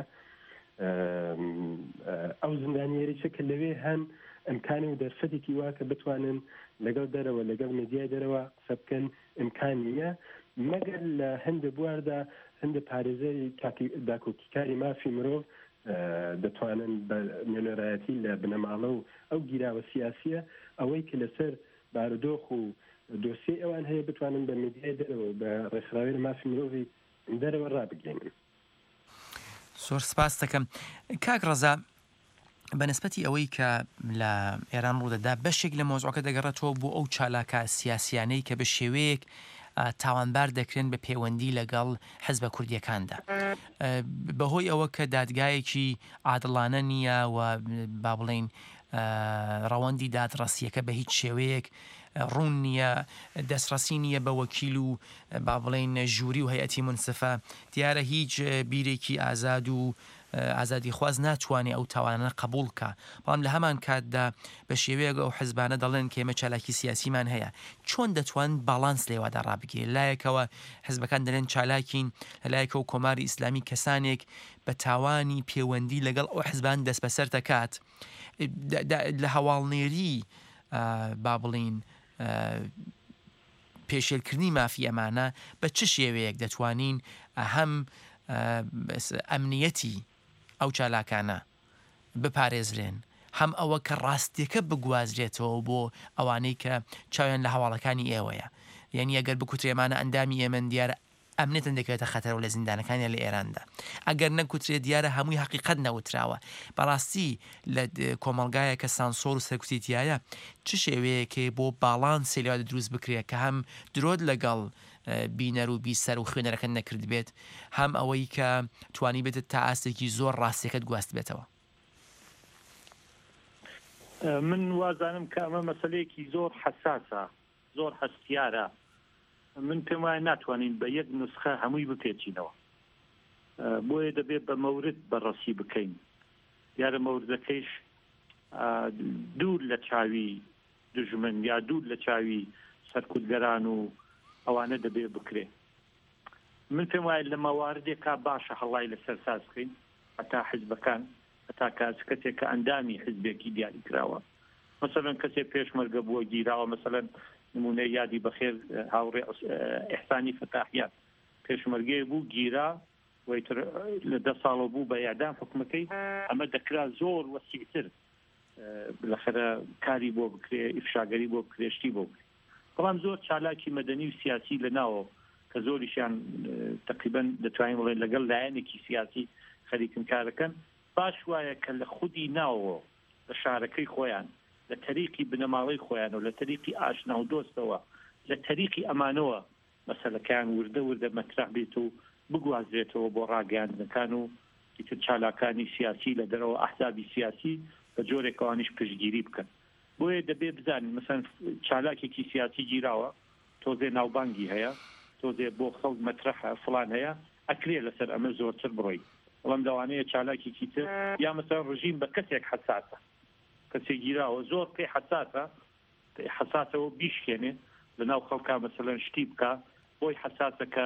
ئەو زندانیێریچە کە لەوێ هەم ئەمکانی و دەرفەتێکی وا کە بتوانن لەگەڵ دەرەوە لەگەڵ میدیای دەرەوە قسە بکەن ئیمکان نییە مەگەر لە هەندە بواردا هەندە پارێزەری داکۆکیکاری مافی مرۆڤ دەتوانن بە نوێنەرایەتی لە بنەماڵە و ئەو گیراوە سیاسیە ئەوەی کە لەسەر بارودۆخ و دۆسیە ئەوان هەیە بتوانن بە میدیای دەرەوە بە ڕێکخراوی مافی مرۆڤی دەرەوە ڕابگەێنن. زۆر سپاس دەکەم. کاک ڕەزا بەنسبەتی ئەوەی کە لە ئێران ڕوودەدا بەشێک لە مۆزوعەکە دەگەڕێتەوە بۆ ئەو چالاکە سیاسیانەی کە بە شێوەیەک تاوانبار دەکرێن بە پەیوەندی لەگەڵ حەزبە کوردیەکاندا بەهۆی ئەوە کە دادگایەکی عادڵانە نییە و با بڵێن ڕەوەندی دادڕەسیەکە بە هیچ شێوەیەک ڕوون نییە دەستڕەسی نییە بە وەکیل و با بڵێن ژووری و هەیەتی منسفە دیارە هیچ بیرێکی ئازاد و ئازادی خواز ناتوانێت ئەو تاوانە قبول کە بەڵام لە هەمان کاتدا بە شێوەیەک ئەو حزبانە دەڵێن کێمە چالاکی سیاسیمان هەیە چۆن دەتوان باڵانس لێوادا ڕابگیر لایەکەوە حزبەکان دەڵێن چالاکین لەلایەکە و کۆماری ئیسلامی کەسانێک بە تاوانی پەیوەندی لەگەڵ ئەو حزبان دەست بەسەر دەکات لە هەواڵنێری با بڵین پێشێلکردنی مافی ئەمانە بە چ شێوەیەک دەتوانین هەم ئەمنیەتی ئەو چالاکانە بپارێزرێن هەم ئەوە کە ڕاستیەکە بگوازرێتەوە بۆ ئەوانەی کە چاویان لە هەواڵەکانی ئێوەیە یعنی ئەگەر بکوترێمانە ئەندامی ئێمن دیارە ئەمنێتن دەکەوێتە خەتەرەوە لە زیندانەکانی لە ئێراندا ئەگەر نەکوترێت دیارە هەمووی حەقیقەت نەوتراوە بەڕاستی لە کۆمەڵگایە کە سانسۆر و سەرکوتیتیایە چ شێوەیەکێ بۆ باڵانسی لێوا دروست بکرێت کە هەم درۆت لەگەڵ بینەر و بیسەر و خوێنەرەکە نەکرد بێت هەم ئەوەی کە توانی بێتە تا ئاستێکی زۆر ڕاستیەکەت گواست بێتەوە. من وازانم کە ئەمە مەسەلەیەکی زۆر حەساسە زۆر هەستیارە من پێم وایە ناتوانین بە یەک نسخە هەمووی بپێچینەوە بۆیە دەبێت بە مەورد بەڕەسی بکەین دیارە مەوردەکەیش دوور لە چاوی دژمن یا دوور لە چاوی سەرکوتگەران و ئەوانە دەبێت بکرێ من پێم وایە لە مەواردێکا باشە هەڵای لەسەر ساز بکەین هەتا حزبەکان هەتا کاتێک کە ئەندامی حزبێکی دیاری کراوە مەسەلەن کەسێک پێشمەرگە بووە گیراوە مەسەلەن نمونەی یادی بەخێر هاوڕێ ئیحسانی فەتاحیان پێشمەرگەی بوو گیرا ویتر لە دە ساڵە بوو بە یادام حکومەکەی ئەمە دەکرا زۆر وەسیعتر بالاخره کاری بۆ بکرێ ئیفشاگەری بۆ بکرێشتی بۆ بکرێ بەڵام زۆر چالاکی مەدەنی و سیاسی لەناوە کە زۆریشیان تقریبا دەتوانین بڵێن لەگەڵ لایەنێکی سیاسی خەریکن کارەکەن باش وایە کە لە خودی ناوەوە لە شارەکەی خۆیان لە تەریقی بنەماڵەی خۆیان و لە تەریقی ئاشنا و دۆستەوە لە تەریقی ئەمانەوە مەسەلەکەیان وردە وردە مەترح بێت و بگوازرێتەوە بۆ ڕاگەاندنەکان و ئیتر چالاکانی سیاسی لە دەرەوە ئەحزابی سیاسی بە جۆرێکەوانیش پشتگیری بکەن بۆیە دەبێ بزانین مەسەن چالاکێکی سیاسی گیراوە تۆزێ ناوبانگی هەیە تۆزێ بۆ خەڵک مەترەحە فڵان هەیە ئەکرێ لەسەر ئەمە زۆرتر بڕۆی بەڵام دەوانەیە چالاکێکی تر یا مەسەن ڕژیم بە کەسێک حەساسە کەسێک گیراوە زۆر پێی حەساسە پێی حەساسەوە بیشکێنێ لەناو خەڵکا مەسەلەن شتی بکە بۆی حەساسە کە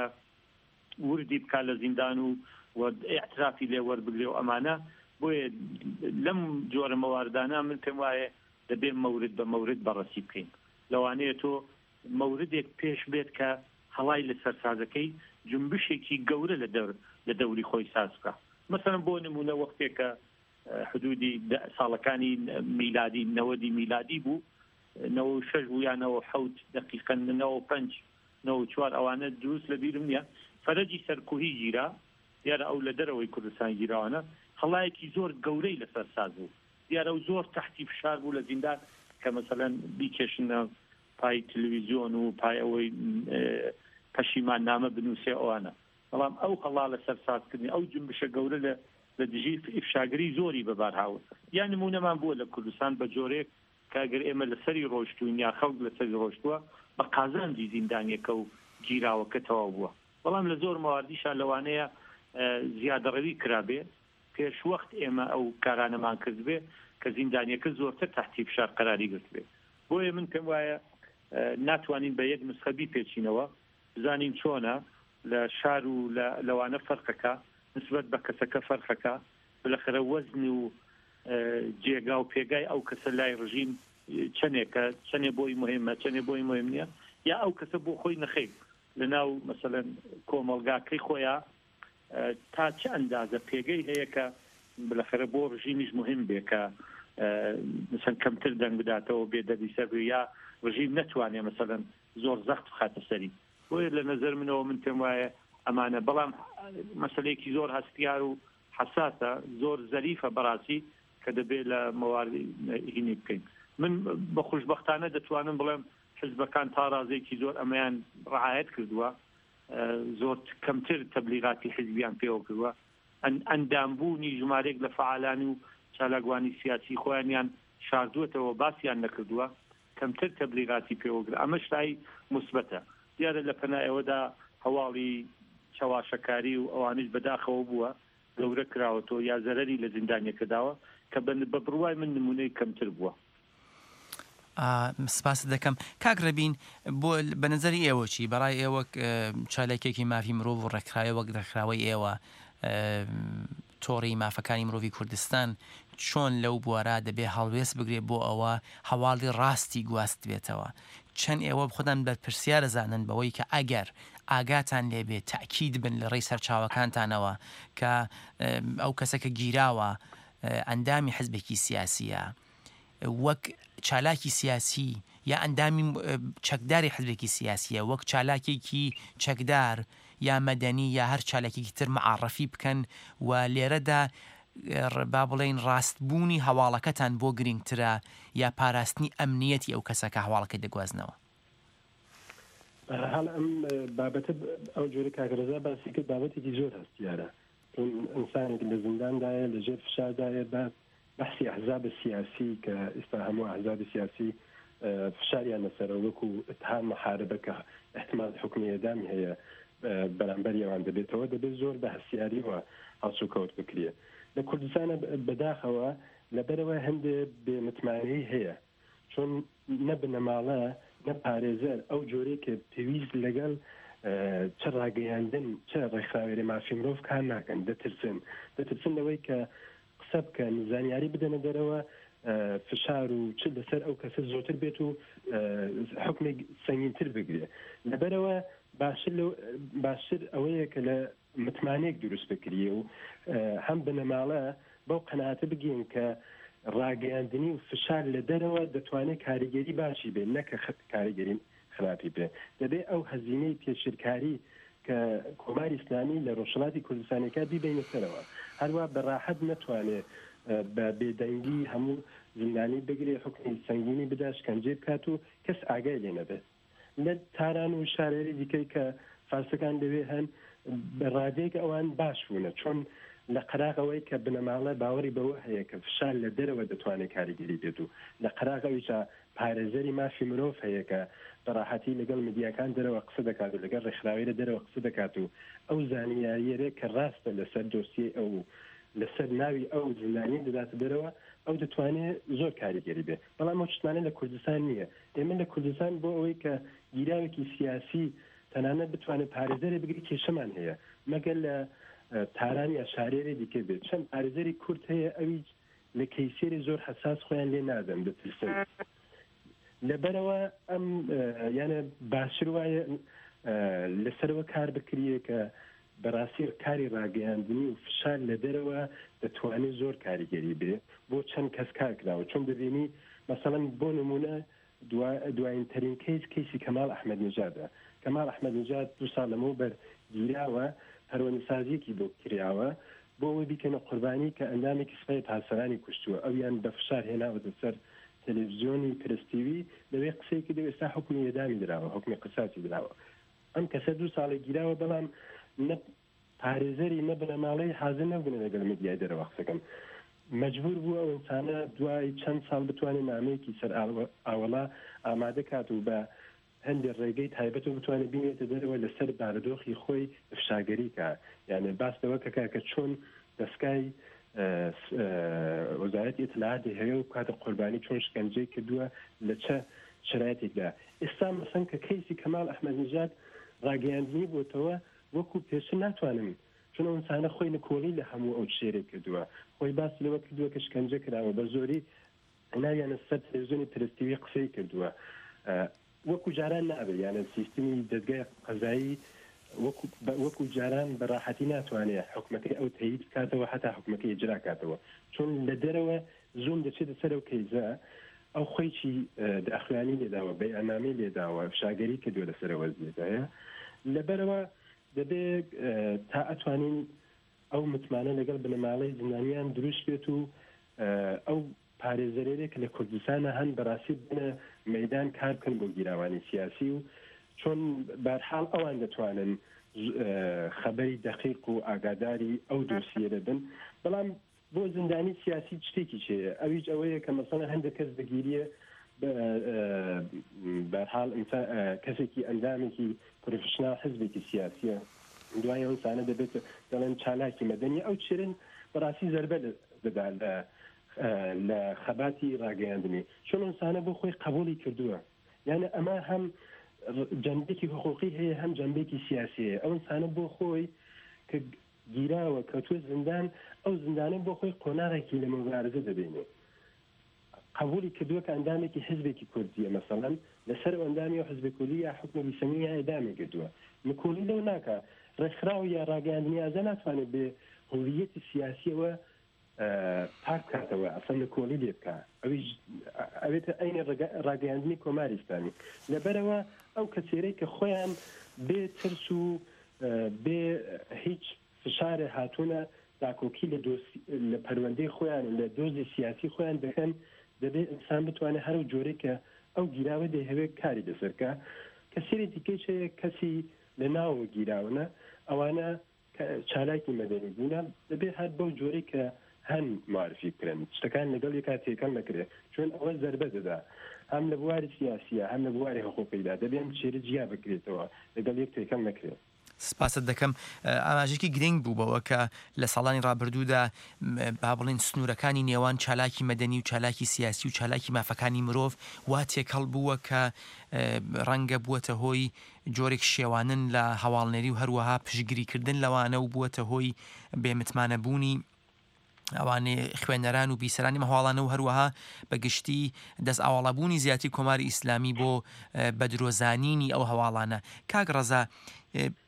وردی بکە لە زیندان و ئاعترافی لێ وەربگرێ و ئەمانە بۆیە لەم جۆرە مەواردانە من پێم وایە دەبێت مەورد بە مەورد بەڕەسی بکەین لەوانەیە تۆ مەوردێک پێش بێت کە هەڵای لەسەر سازەکەی جنبشێکی گەورە لە دەور لە دەوری خۆی ساز بکە مەسەڵەن بۆ نمونە وەختێکە حدودی ساڵەکانی میلادی نەوەدی میلادی بوو نەوە شەش بوو یان نەوە حەوت دەقیقەن نەوە پەنج نەوە چوار ئەوانە دروست لە بیرم نییە فەرەجی سەرکوهی گیرا دیارە ئەو لە دەرەوەی کوردستان گیراوانە هەڵایەکی زۆر گەورەی لەسەر ساز بوو دیارە و زۆر تەحتی فشار بوو لە زیندان کە مەسەڵەن بیکێشنە پای تلویزیۆن و پای ئەوەی پەشیمان نامە بنووسێ ئەوانە بەڵام ئەو هەڵا لەسەر سازکردنی ئەو جنبشە گەورە لە لە دژی ئیفشاگری زۆری بەبار هاوت یان نمونەمان بووە لە کوردستان بە جۆرێک کاگەر ئێمە لەسەری ڕۆشتوین یا خەڵک لەسەری ڕۆشتووە بە قازاندی زیندانیەکە و گیراوەکە تەواو بووە بەڵام لە زۆر مەواردیشان لەوانەیە زیادەڕەوی کرابێ پێش وەخت ئێمە ئەو کارانەمان کرد بێ کە زیندانیەکە زۆرتر تحتی فشار قەراری گرت بێ بۆیە من پێم وایە ناتوانین بە یەک نسخەبی پێچینەوە بزانین چۆنە لە شار و لەوانە فەرقەکە نسبەت بە کەسەکە فەرقەکە بالاخره وەزن و جێگا و پێگای ئەو کەسە لای ڕژیم چەندێکە چەندێ بۆی مهمە چەندێ بۆی مهم نییە یا ئەو کەسە بۆ خۆی نەخێ لەناو مەسەڵەن کۆمەڵگاکەی خۆیان تا چه ئەندازە پێگەی هەیە کە بالاخره بۆ ڕژیمیش مهم بێ کە مثلا کەمتر دەنگ بداتەوە بێدەبی سەر یا ڕژیم نەتوانێ مەسەڵەن زۆر زەخت بخاتە سەری بۆیە لە نەزەر منەوە من پێم وایە ئەمانە بەڵام مەسەلەیەکی زۆر هەستیار و حساسە زۆر زەریفە بەڕاستی کە دەبێت لە مەواردی هینی بکەین من بە خوشبەختانە دەتوانم بڵێم حزبەکان تا ڕازێکی زۆر ئەمەیان ڕعایەت کردووە زۆر کەمتر تەبلیغاتی حزبیان پێوە کردووە ئەندامبوونی ژمارەیەک لە فعالانی و چالاکوانی سیاسی خۆیانیان شاردووەتەوە باسییان نەکردووە کەمتر تەبلیغاتی پێوە کرد ئەمە شتای مثبەتە دیارە لە پەنایەوەدا هەواڵی چاواشەکاری و ئەوانش بەداخەوە بووە گەورە کراوەتەوە یا زەرەری لە زیندانیەکە داوە کە بە بڕوای من نمونەی کەمتر بووە سپاس دەکەم کاک ڕەبین بۆ بە نظری ئێوە چی بەڕای ئێوە چالێکێکی مافی مرۆڤ و ڕێکخراوە وەک ڕێکخراوەی ئێوە تۆڕی مافەکانی مرۆڤی کوردستان چۆن لەو بوارە دەبێ هەڵوێست بگرێت بۆ ئەوە هەواڵی ڕاستی گواست بێتەوە چەند ئێوە بخۆدان بە پرسیار زانن بەوەی کە ئەگەر ئاگاتان لێبێت تاکید بن لە ڕێی سەرچاوەکانتانەوە کە ئەو کەسەکە گیراوە ئەندامی حزبێکی سیاسیە وەک چالاکی سیاسی یا ئەندامی چەکداری حزبێکی سیاسیە وەک چالاکێکی چەکدار یا مەدەنی یا هەر چالاکێکی تر معرفی بکەن و لێرەدا با بڵێن ڕاستبوونی هەواڵەکەتان بۆ گرنگترە یا پاراستنی ئەمنیەتی ئەو کەسەکە هەواڵەکەی دەگوازنەوە هەڵ ئەم بابەتە ئەو جۆرە کاگرەزا باسی کرد بابەتێکی زۆر هەستیارە ئینسانێک لە زینداندایە لەژێر فشاردایە بە بەحسی ئەحزاب سیاسی کە ئێستا هەموو ئەحزاب سیاسی فشاریان لەسەرە وەکو اتهام محاربە کە احتمال حکمی ئێدامی هەیە بەرامبەر ئەوان دەبێتەوە دەبێت زۆر بە هەستیاریەوە هەڵسو کەوت بکرێ لە کوردستانە بەداخەوە لەبەرەوە هەندێ بێمتمانەی هەیە چۆن نە بنەماڵە نە پارێزەر ئەو جۆرەی کە پێویست لەگەڵ چ ڕاگەیاندن چ ڕێکخراوێری مافی مرۆڤ کار ناکەن دەترسن دەترسن لەوەی کە قسە بکەن زانیاری بدەنە دەرەوە فشار و چ لەسەر ئەو کەسە زۆرتر بێت و حکمێک سەنگینتر بگرێ لەبەرەوە باشتر ئەوەیە کە لە متمانەیەک دروست بکریە و هەم بنەماڵە بەو قەناتە بگەین کە ڕاگەیاندنی و فشار لە دەرەوە دەتوانێت کاریگەری باشی بێت نەکە کاریگەری خراپی بێ دەبێت ئەو هەزینەی پێشرکاری کە کۆماری ئیسلامی لە ڕۆژهەڵاتی کوردستانەکە بیبینە سەرەوە هەروە بەڕاحەت نەتوانێت بە بێدەنگی هەموو زیندانی بگرێ حکمی سەنگینی بدا شکنجێ بکات و کەس ئاگای لێ نەبێت لە تاران و شارێری دیکەی کە فارسەکان دەوێ هەن بەڕادەیەک ئەوان باش بوونە چۆن لە قەراغەوەی کە بنەماڵە باوەڕی بەوە هەیە کە فشار لە دەرەوە دەتوانێت کاریگەری بێت و لە قەراغەویشە پارێزەری مافی مرۆڤ هەیە کە بەڕاحەتی لەگەڵ میدیاکان دەرەوە قسە دەکات و لەگەڵ ڕێکخراوی لە دەرەوە قسە دەکات و ئەو زانیاریەرە کە ڕاستە لەسەر دۆسیە ئەو لەسەر ناوی ئەو زندانی دەداتە دەرەوە ئەو دەتوانێت زۆر کاریگەری بێت بەڵام ئەو شتانە لە کوردستان نییە ئێمە لە کوردستان بۆ ئەوەی کە گیراوێکی سیاسی تەنانەت بتوانێت پارێزەرێ بگری کێشەمان هەیە مەگەر لە تارانی یا شارێری دیکە بێت چەند پارێزەری کورد هەیە ئەوی لە کەیسێری زۆر حساس خۆیان لێ نادەم دەترسن لەبەرەوە ئەم یانە باشتر وایە لەسەرەوە کار بکریە کە بەڕاستی کاری ڕاگەیاندنی و فشار لە دەرەوە دەتوانێت زۆر کاریگەری بێ بۆ چەند کەس کار کراوە چۆن دەبینی مەسەڵەن بۆ نمونە دوایینترین کەیس کەیسی کەمال ئەحمەد نژادە کەمال ئەحمەد نژاد دوو ساڵ لەمەوە بەرگیراوە هەرۆنیسازیەکی بۆ کراوە بۆ ئەوەی بیکەنە قوربانی کە ئەندامێکی سپای پاسەرانی کوشتووە ئەویان بە فشار هێناوەتە سەر تەلەڤیزیۆنی پرستیوی لەوێ قسەیەکی دەوێت ئێستا حکمی ئێدامی دراوە حکمی قساسی دراوە ئەم کەسە دوو ساڵی گیراوە بەڵام نە پارێزەری نە بنەماڵەی حاضر نەبوونە لەگەڵ میدیای دەرەوە قسەکەم مەجبور بوو ئەو ئینسانە دوای چەند ساڵ بتوانێت نامەیەکی سەر ئاوەڵا ئامادە کات و بە هەندێک ڕێگەی تایبەت و بتوانێت بینێتە دەرەوە لەسەر بارودۆخی خۆی فشاگەری کە یعنی باسەوە کە کە چۆن دەستگای وەزارەتی ئیطلاعاتی هەیە و کاتە قوربانی چۆن شکنجەی کردووە لە چه شرایطێکدا ئێستا مەسەن کە کەیسی کەمال ئەحمەد نژاد ڕاگەیاندنی بۆتەوە وەکو پێشتر ناتوانم چون ئەو ئینسانە خۆی نەکۆڵی لە هەموو ئەو شێرێک کردووە خۆی باس لەوە کردووە کە شکنجە کراوە بە زۆری ناویانە سەر تەلەڤیزیۆنی پرستیوی قسەی کردووە وەکو جاران نابێت یانە سیستمی دەستگای قەزایی وەکو جاران بەڕاحەتی ناتوانێت حکومەکەی ئەو تەیید بکاتەوە هەتا حکومەکەی ئیجرا کاتەوە چون لە دەرەوە زوم دەچێتە سەر ئەو کەیزە ئەو خۆیکی داخوانی لێداوە بەیاننامەی لێداوە فشاگەری کردووە لەسەرەوە زیێدایە لەبەرەوە دەبێت تا ئەتوانین ئەو متمانە لەگەڵ بنەماڵەی زندانیان دروست بێت و ئەو پارێزەرێک لە کوردستانە هەن بەڕاستی بنە مەدان کار بکەن بۆ گیراوانی سیاسی و چۆن بەرحاڵ ئەوان دەتوانن خەبەری دەقیق و ئاگاداری ئەو دۆسیەرە بن بەڵام بۆ زندانی سیاسی شتێکی چێە ئەویش ئەوەیە کە مەسەڵەن هەندێک کەس دەگیریە بەرحاڵ کەسێکی ئەندامێکی پرۆفشنال حزبێکی سیاسیە دوای ئەو ئینسانە دەبێت دەڵێن چالاکی مەدەنی ئەو چێرن بەڕاستی زەربە دەدا لە خەباتی ڕاگەیاندنی چۆن ئینسانە بۆ خۆی قبولی کردووە یانە ئەمە هەم جەنبێکی حقوقی هەیە هەم جەنبێکی سیاسیە ئەو ئینسانە بۆ خۆی کە گیراوە کەوتووە زندان ئەو زندانە بۆ خۆی قۆناغێکی لە مبارزە دەبێنێت قبولی کردووە کە ئەندامێکی حزبێکی کوردیە مەسەڵەن لەسەر ئەندامی و حزبی کوردی یا حکومە بیسەمی یا ئێدامی کردووە نکۆلی لەو ناکە ڕێکخراو یا ڕاگەیاندنی ئازا ناتوانێت بێ هویەتی سیاسیەوە پاک کاتەوە ئەسەن نکۆلی لێ بکە ئەوێتە ئەینە ڕاگەیاندنی کۆماری ئیسلامی لەبەرەوە ئەو کەسێرەی کە خۆیان بێ ترس و بێ هیچ فشارە هاتوونە داکۆکی لە پەروەندەی خۆیان لە دۆزی سیاسی خۆیان دەکەن دەبێت ئینسان بتوانێت هەر جۆرەی کە ئەو گیراوە دەیهەوێت کاری دەسەرکە کەسێری دیکەی چەیە کەسی لە ناوە گیراونە ئەوانە چالاکی مەدەنی بوونە دەبێت هەر بەو جۆرەی کە هەن معرفی بکرێن شتەکان لەگەڵ یەکا تێکەڵ نەکرێت چۆن ئەوە زەربە دەدا هەم لە بواری سیاسیە هەم لە بواری حقوقیدا دەبێت شێرە جیا بکرێتەوە لەگەڵ یەک تێکەڵ نەکرێت سپاست دەکەم ئاماژێکی گرنگ بوو بەوە کە لە ساڵانی ڕابردوودا با بڵێن سنوورەکانی نێوان چالاکی مەدەنی و چالاکی سیاسی و چالاکی مافەکانی مرۆڤ وا تێکەڵ بووە کە ڕەنگە بووەتە هۆی جۆرێک شێوانن لە هەواڵنێری و هەروەها پشگیریکردن لەوانە و بووەتە هۆی بێمتمانەبوونی ئەوانێ خوێنەران و بیسەرانی مەهواڵانە و هەروەها بەگشتی دەست ئاوەڵەبوونی زیاتر کۆماری ئیسلامی بۆ بەدرۆزانینی ئەو هەواڵانە کاک ڕەزا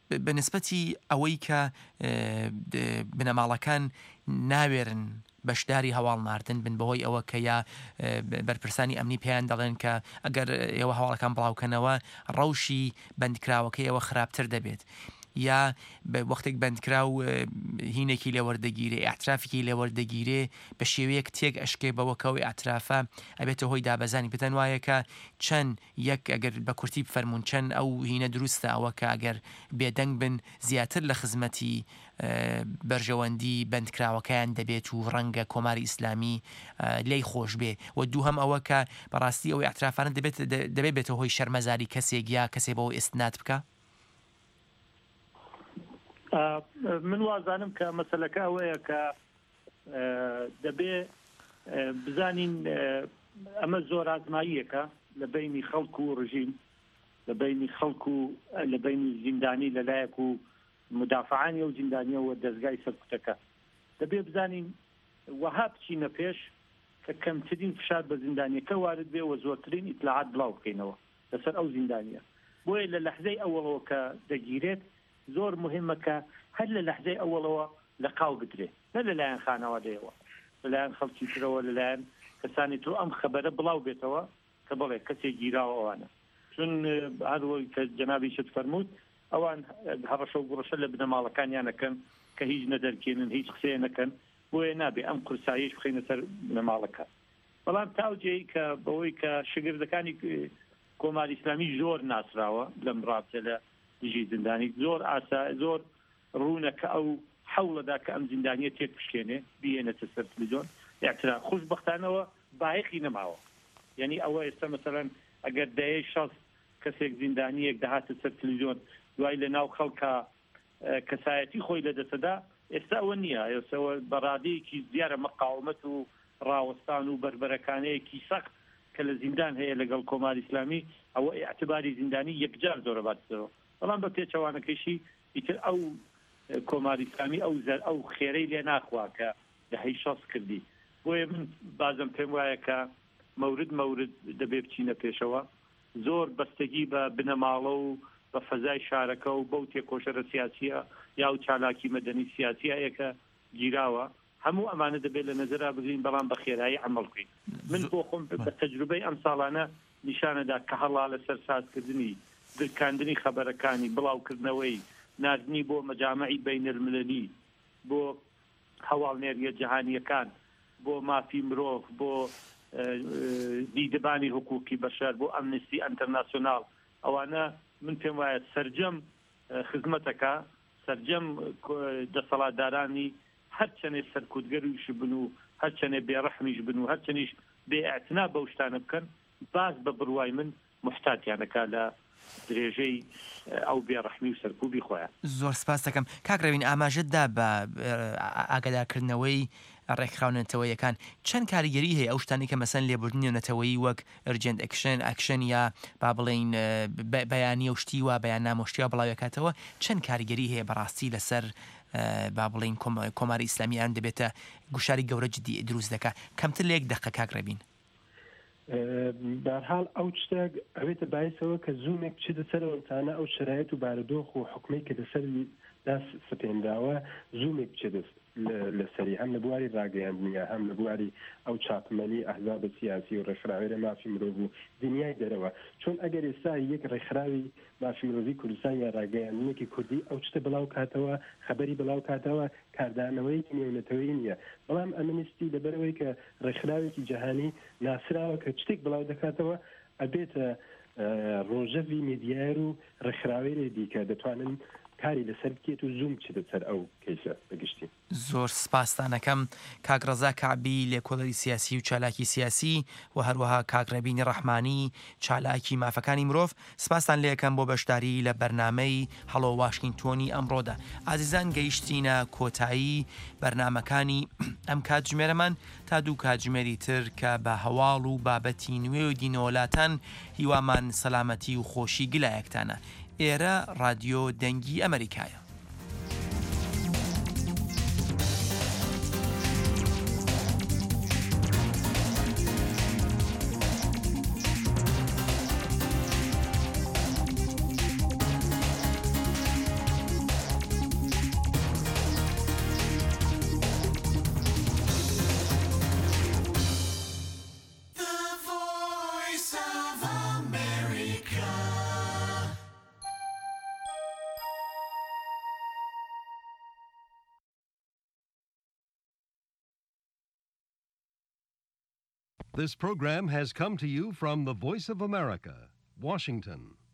بەنسبەتی ئەوەی کە بنەماڵەکان ناوێرن بەشداری هەواڵ ناردن بن بەهۆی ئەوە کە یا بەرپرسانی ئەمنی پێیان دەڵێن کە ئەگەر ئێوە هەواڵەکان بڵاوکەنەوە ڕەوشی بەندکراوەکەی ئەوە خراپتر دەبێت یا بە وەختێک بەندکرا و هینێکی لێوەردەگیرێ ئاعترافێکی لێوەردەگیرێ بە شێوەیەک تێک ئەشکێ بەوەکەوەی ئاعترافە ئەبێتە هۆی دابەزانی پێتەن وایە کە چەند یەک ئەگەر بە کورتی بفەرمونون چەند ئەو هینە دروستە ئەوە کە ئەگەر بێدەنگ بن زیاتر لە خزمەتی بەرژەوەندی بەندکراوەکەیان دەبێت و ڕەنگە کۆماری ئیسلامی لی خۆش بێ و دوو هەم ئەوە کە بەڕاستی ئەوەی ئاعترافانە دەبێت دەبێت بێتە هۆی شەرمەزاری کەسێک یا کەسێ بەەوە ئێستنات بکە. من وازانم کە مەسەلەکە ئەوەیە کە دەبێ بزانین ئەمە زۆر ئازماییەکە لە بینی خەڵک و ڕژیم لە بینی خەڵک و لە بینی زیندانی لەلایەک و مدافعانی و زیندانیەوە دەستگای سەرکوتەکە دەبێ بزانین وەها بچینە پێش کە کەمترین فشار بە زیندانیەکە وارد بێ و زۆرترین ئیطلاعات بڵاو بکەینەوە لەسەر ئەو زیندانیە بۆیە لە لەحزەی ئەوەڵەوە کە دەگیرێت زۆر مهمە کە هەر لە لەحزەی ئەوەڵەوە لە قاو بدرێت نە لەلایەن خانەوادەیەوە لەلایەن خەڵکی ترەوە لەلایەن کەسانی تۆ ئەم خەبەرە بڵاو بێتەوە کە بڵێ کەسێک گیراوە ئەوانە چون هەروەی کە جەنابی شت فەرمووت ئەوان هەڕەشە و گوڕەشە لە بنەماڵەکانیانەکەن کە هیچ نەدەرکێنن هیچ قسەیە نەکەن بۆیە نابێ ئەم قورساییش بخینە سەر بنەماڵەکە بەڵام تاوجێی کە بەوەی کە شگردەکانی کۆماری ئیسلامی زۆر ناسراوە لەم ڕابطە لە دژی زیندانی زۆر ئاسا زۆر ڕوونە کە ئەو حەوڵەدا کە ئەم زیندانیە تێک بشکێنێ بێنێتە سەر تەلەڤیزیۆن یاکترا خوشبەختانەوە بایەخی نەماوە یعنی ئەوە ئێستا مەسەڵەن ئەگەر دەیە شەڕ کەسێک زیندانیەک دەهاتە سەر تەلەڤیزیۆن دوای لە ناو خەڵکە کەسایەتی خۆی لەدەستەدا ئێستا ئەوە نییە ئێستاەوە بەڕادەیەکی زیارە مەقاومەت و ڕاوەستان و بربەرەکانەیەکی سەخت کە لە زیندان هەیە لەگەڵ کۆماری ئیسلامی ئەوە ئیعتباری زیندانی یەکجار زۆرە باتەوە بەڵام بە پێچەوانەکەیشی ئیتر ئەو کۆماری ئیسلامی ئەو زەر ئەو خێرەی لێ ناخوا کە دەهەی شەڕ کردی بۆیە من بازم پێم وایە کە مەورد مەورد دەبێ بچینە پێشەوە زۆر بەستگی بە بنەماڵە و بە فەزای شارەکە و بەو تێکۆشەرە سیاسیە یا و چالاکی مەدەنی سیاسیەکە گیراوە هەموو ئەمانە دەبێت لە نەزەرا بگرین بەڵام بە خێرایی عەمەڵ بکەین من بۆ خۆم بە تەجروبەی ئەم ساڵانە نیشانەدا کە هەڵا لەسەر سازکردنی درکاندنی خەبەرەکانی بڵاوکردنەوەی ناردنی بۆ مەجامعی بینالمللی بۆ هەواڵنێریە جەهانیەکان بۆ مافی مرۆڤ بۆ دیدەبانی حقوقی بەشەر بۆ ئەمنستی ئەنتەرناسیۆناڵ ئەوانە من پێم وایە سەرجەم خزمەتەکە سەرجەم دەسەڵاتدارانی هەرچەنێ سەرکوتگەریش بن و هەرچەنێ بێڕەحمیش بن و هەرچەنیش بێئەتنا بەو شتانە بکەن باز بە بڕوای من محتاتیانەکە لە درێژەی ئەو بێڕەحمی و سەرکوبی خۆیان. زۆر سپاس دەکەم کاکڕەوین ئاماژەتدا بە ئاگادارکردنەوەی ڕێکخراونەتەوەیەکان چەند کاریگەری هەیە ئەو شتانی کە مەسەن لێبوردنی نەتەوەیی وەک ئەرجنت ئەکشن ئەکشن یا با بڵێن بەیانی و شتی وە بەیان نامۆشتیوە بڵاوەکاتەوە چەند کاریگەری هەیە بەڕاستی لەسەر با بڵێن کۆماری ئیسلامیان دەبێتە گوشاری گەورە جدی دروست دەکات کەمتر لە یەک دەقە کاکڕەبین. بەرحاڵ ئەو شتێک ئەوێتە باعثەوە کە زوومێک چ دەسەرەوەتانە ئەو شرایەت و بارودۆخ و حکومەی کە دەسەر دەست سپێنداوە زوومێک بچێ دەست لەسەری هەم لە بواری ڕاگەیاندنیە هەم لە بواری ئەو چاپمەنی ئەحزاب سیاسی و ڕێکخراوی مافی مرۆڤ و دنیای دەرەوە چۆن ئەگەر ئێستا یەک ڕێکخراوی مافی مرۆڤی کوردستان یا ڕاگەیاندنیەکی کوردی ئەو شتە بڵاو کاتەوە خەبەری بڵاو کاتەوە کاردانەوەی نێونەتەوەی نییە بەڵام ئەمەنیستی لەبەرەوەی کە ڕێکخراوێکی جەهانی ناسراوە کە شتێک بڵاو دەکاتەوە ئەبێتە ڕۆژەوی میدیار و ڕێکخراوێری دیکە دەتوانن کاری لەسەر بکێت و زوم چ دەسەر ئەو کەیسە بەگشتی. زۆر سپاسدانەکەم کاک ڕەزا کعبی لێکۆڵەری سیاسی و چالاکی سیاسی و هەروەها کاک ڕەبینی ڕەحمانی چالاکی مافەکانی مرۆڤ سپاسان لێ یەکەم بۆ بەشداری لە بەرنامەی هەڵۆ واشنگتۆنی ئەمڕۆدا. ئازیزان گەیشتینە کۆتایی بەرنامەکانی ئەم کاتژمێرەمان تا دوو کاتژمێری تر کە بە هەواڵ و بابەتی نوێ و دینەوەلاتان هیوامان سەلامەتی و خۆشی گلایەکتانە. ئێرە رادیۆ دەنگی ئەمریکایە. This program has come to you from the Voice of America, Washington.